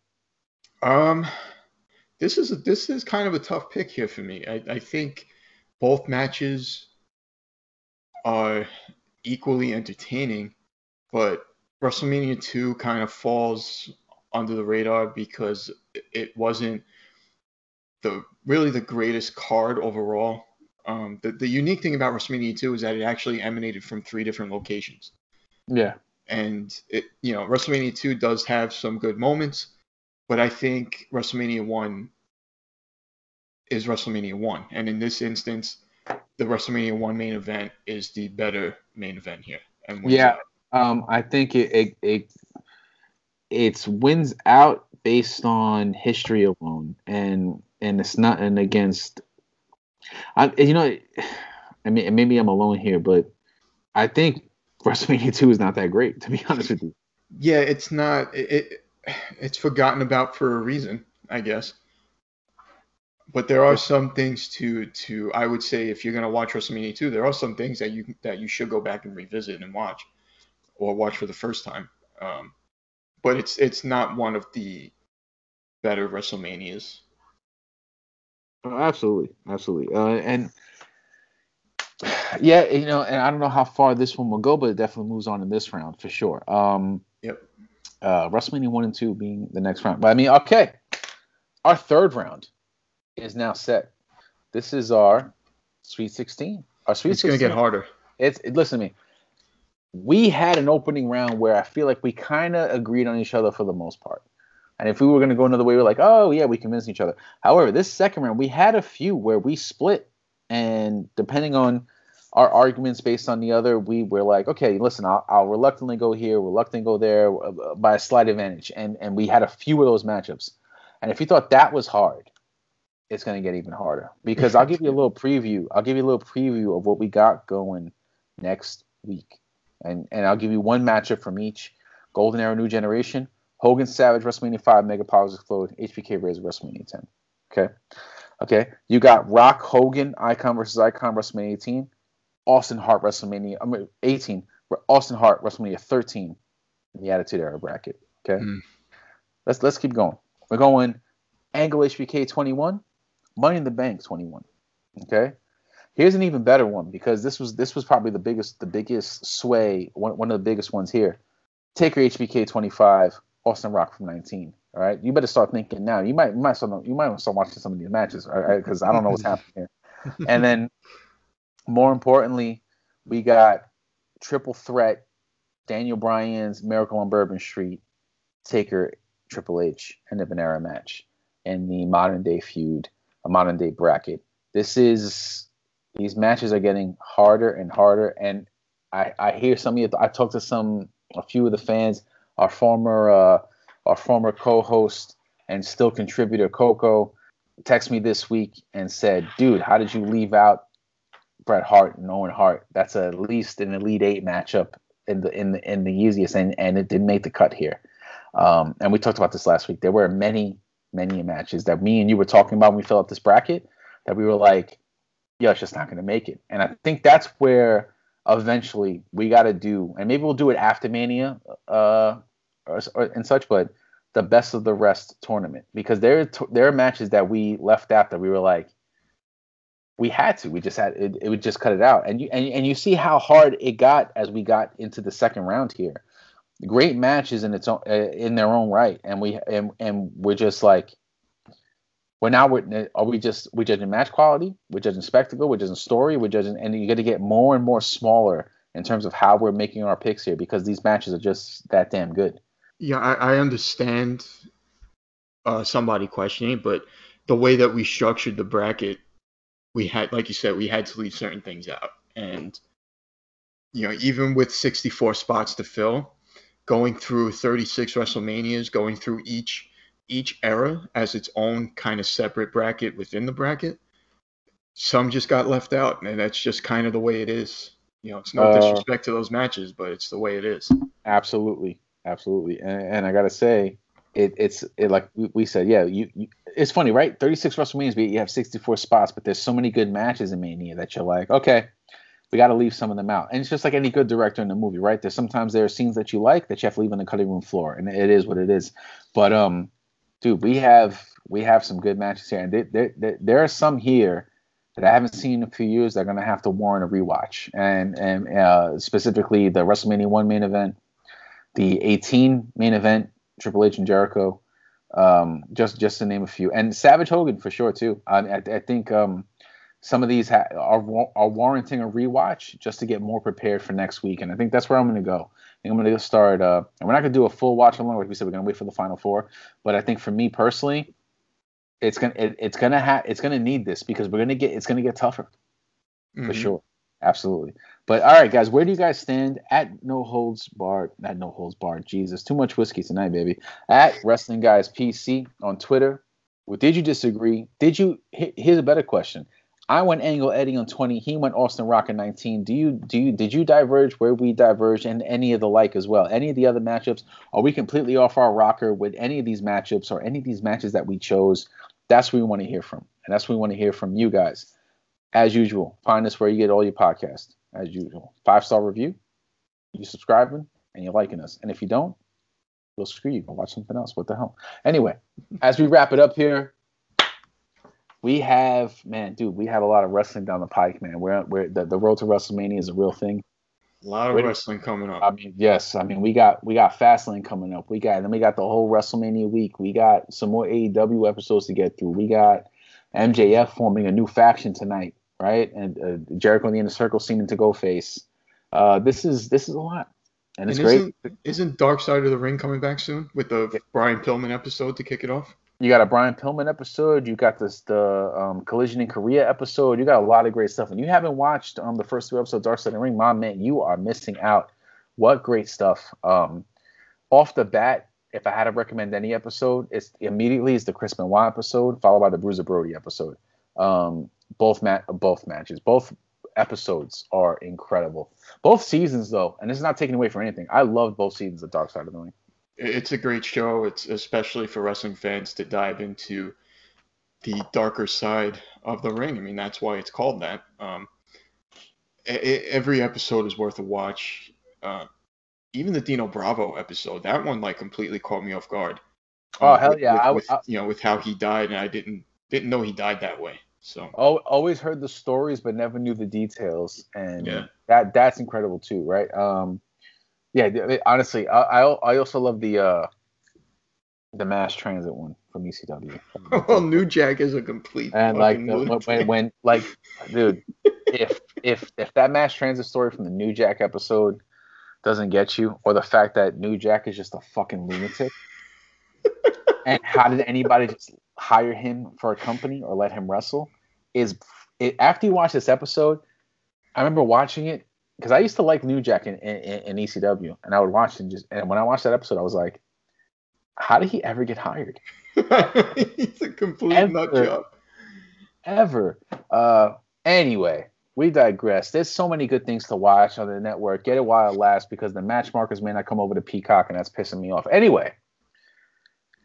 This is kind of a tough pick here for me. I think both matches are equally entertaining, but WrestleMania 2 kind of falls under the radar because it wasn't really the greatest card overall. The unique thing about WrestleMania 2 is that it actually emanated from 3 different locations. Yeah. And WrestleMania 2 does have some good moments, but I think WrestleMania 1 is WrestleMania 1. And in this instance, the WrestleMania 1 main event is the better main event here. And yeah. I think it wins out based on history alone, and it's not and against. I mean, maybe I'm alone here, but I think WrestleMania 2 is not that great, to be honest with you. Yeah, it's not. It's forgotten about for a reason, I guess. But there are some things to I would say if you're gonna watch WrestleMania 2, there are some things that you should go back and revisit and watch, or watch for the first time. But it's not one of the better WrestleManias. Oh, absolutely. And yeah, and I don't know how far this one will go, but it definitely moves on in this round for sure. Yep. WrestleMania 1 and 2 being the next round. But I mean, okay, our third round is now set. This is our Sweet 16. Our Sweet 16. It's going to get harder. Listen to me. We had an opening round where I feel like we kind of agreed on each other for the most part. And if we were going to go another way, we were like, oh, yeah, we convinced each other. However, this second round, we had a few where we split. And depending on our arguments based on the other, we were like, okay, listen, I'll reluctantly go here, reluctantly go there by a slight advantage. And we had a few of those matchups. And if you thought that was hard, it's going to get even harder. Because I'll give you a little preview. Of what we got going next week. And I'll give you one matchup from each. Golden Era, New Generation. Hogan Savage, WrestleMania 5, Mega Powers Explode. HBK Razor, WrestleMania 10. Okay. You got Rock Hogan, Icon versus Icon, WrestleMania 18. Austin Hart, WrestleMania 18. Austin Hart, WrestleMania 13 in the Attitude Era bracket. Okay. Let's keep going. We're going Angle HBK 21, Money in the Bank 21. Okay. Here's an even better one because this was probably the biggest sway, one of the biggest ones here. Taker HBK 25, Austin Rock from 19. All right, you better start thinking now. You might start watching some of these matches, all right? Because I don't know what's happening here. And then, more importantly, we got triple threat: Daniel Bryan's Miracle on Bourbon Street, Taker, Triple H, and the Era match in the modern day feud, a modern day bracket. These matches are getting harder and harder, and I hear some of you. I talked to a few of the fans. Our former co-host and still contributor Coco texted me this week and said, "Dude, how did you leave out Bret Hart and Owen Hart? That's at least an Elite 8 matchup in the easiest, and it didn't make the cut here." And we talked about this last week. There were many Mania matches that me and you were talking about when we filled out this bracket, that we were like, yo, it's just not going to make it. And I think that's where eventually we got to do, and maybe we'll do it after Mania or and such, but the best of the rest tournament, because there are matches that we left out that we were like, we had to. We just had it would just cut it out, and you see how hard it got as we got into the second round here. Great matches in its own in their own right, and we're just like, are we judging match quality? We're judging spectacle. We're judging story. We're judging, and you're gonna get more and more smaller in terms of how we're making our picks here, because these matches are just that damn good. Yeah, I understand somebody questioning, but the way that we structured the bracket, we had, like you said, we had to leave certain things out. And, even with 64 spots to fill, going through 36 WrestleManias, going through each era as its own kind of separate bracket within the bracket, some just got left out, and that's just kind of the way it is. It's no disrespect to those matches, but it's the way it is. Absolutely. And I gotta say, it's like we said, yeah. It's funny, right? 36 WrestleManias, but you have 64 spots, but there's so many good matches in Mania that you're like, okay, we got to leave some of them out. And it's just like any good director in the movie, right? Sometimes there are scenes that you like that you have to leave on the cutting room floor, and it is what it is. But dude, we have some good matches here, and there are some here that I haven't seen in a few years that are gonna have to warrant a rewatch, and specifically the WrestleMania 1 main event, the 18 main event, Triple H and Jericho, just to name a few, and Savage Hogan for sure too. I think some of these are warranting a rewatch just to get more prepared for next week, and I think that's where I'm going to go. I think I'm going to start, and we're not going to do a full watch along. Like we said, we're going to wait for the Final Four, but I think for me personally, it's gonna need this, because it's gonna get tougher, for sure. Absolutely. But all right, guys, where do you guys stand at No Holds Barred? Not No Holds Barred. Jesus, too much whiskey tonight, baby. At Wrestling Guys PC on Twitter. Well, did you disagree? Here's a better question. I went Angle Eddie on 20. He went Austin Rock on 19. Did you diverge where we diverged, and any of the like as well? Any of the other matchups? Are we completely off our rocker with any of these matchups or any of these matches that we chose? That's what we want to hear from, and that's what we want to hear from you guys. As usual, find us where you get all your podcasts. As usual, 5-star review. You subscribing and you're liking us, and if you don't, we'll screw you. Go watch something else. What the hell? Anyway, as we wrap it up here, we have a lot of wrestling down the pike, man. We're the road to WrestleMania is a real thing. A lot of wrestling coming up. I mean, yes. I mean, we got Fastlane coming up. We got the whole WrestleMania week. We got some more AEW episodes to get through. We got MJF forming a new faction tonight, right? And Jericho and the Inner Circle seeming to go face. This is a lot, and it's great. Isn't Dark Side of the Ring coming back soon with the Brian Pillman episode to kick it off? You got a Brian Pillman episode. You got the Collision in Korea episode. You got a lot of great stuff. And you haven't watched the first 2 episodes of Dark Side of the Ring, my man, you are missing out. What great stuff. Off the bat, if I had to recommend any episode, it's the Chris Benoit episode, followed by the Bruiser Brody episode. Both matches, both episodes are incredible. Both seasons, though, and this is not taking away from anything, I loved both seasons of Dark Side of the Ring. It's a great show. It's especially for wrestling fans to dive into the darker side of the ring. I mean, that's why it's called that. Every episode is worth a watch. Even the Dino Bravo episode, that one completely caught me off guard. Oh hell yeah! With how he died, and I didn't know he died that way. So always heard the stories, but never knew the details, and yeah, that's incredible too, right? Yeah, honestly, I also love the mass transit one from ECW. Well, New Jack is a complete and when dude, if that mass transit story from the New Jack episode doesn't get you, or the fact that New Jack is just a fucking lunatic, and how did anybody just hire him for a company or let him wrestle? After you watch this episode, I remember watching it, because I used to like New Jack in ECW, and I would watch and when I watched that episode, I was like, how did he ever get hired? He's a complete nut job. Ever. Anyway, we digress. There's so many good things to watch on the network. Get it while it lasts, because the match markers may not come over to Peacock, and that's pissing me off. Anyway,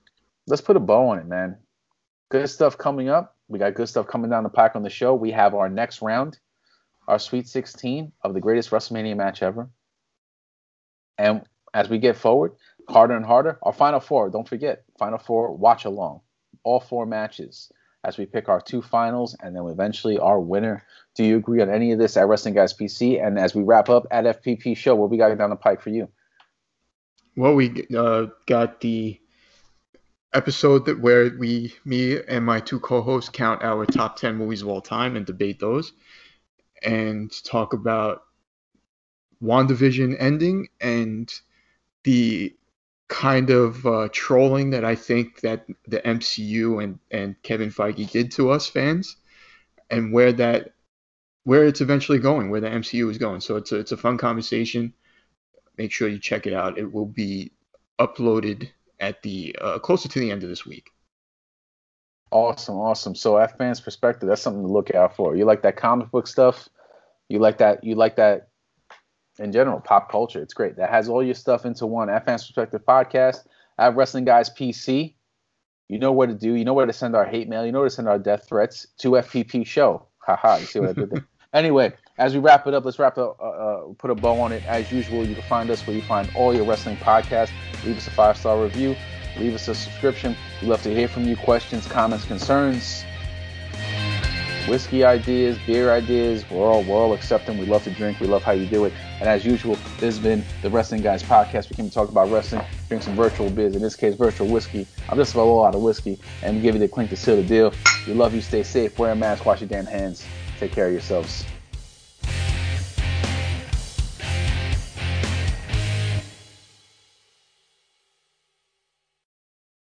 let's put a bow on it, man. Good stuff coming up. We got good stuff coming down the pike on the show. We have our next round, our Sweet 16 of the greatest WrestleMania match ever. And as we get forward, harder and harder, our Final Four, don't forget, Final Four watch along. All 4 matches as we pick our 2 finals and then eventually our winner. Do you agree on any of this at Wrestling Guys PC? And as we wrap up at FPP Show, what we got down the pike for you? Well, we got the episode where me and my 2 co-hosts count our top 10 movies of all time and debate those, and talk about WandaVision ending and the kind of trolling that I think that the MCU and Kevin Feige did to us fans, and where it's eventually going, where the MCU is going. So it's a fun conversation. Make sure you check it out. It will be uploaded at the closer to the end of this week. Awesome. So at fans' perspective, that's something to look out for. You like that comic book stuff? You like that in general, pop culture. It's great. That has all your stuff into one. At Fans Perspective Podcast, at Wrestling Guys PC. You know what to do. You know where to send our hate mail. You know where to send our death threats to FPP Show. Haha, you see what I did there? Anyway, as we wrap it up, let's put a bow on it. As usual, you can find us where you find all your wrestling podcasts. Leave us a 5-star review. Leave us a subscription. We'd love to hear from you. Questions, comments, concerns, whiskey ideas, beer ideas. We're all accepting. We love to drink. We love how you do it. And as usual, this has been the Wrestling Guys Podcast. We came to talk about wrestling, drink some virtual beers. In this case, virtual whiskey. I'm just about a lot of whiskey. And we give you the clink to seal the deal. We love you. Stay safe. Wear a mask. Wash your damn hands. Take care of yourselves.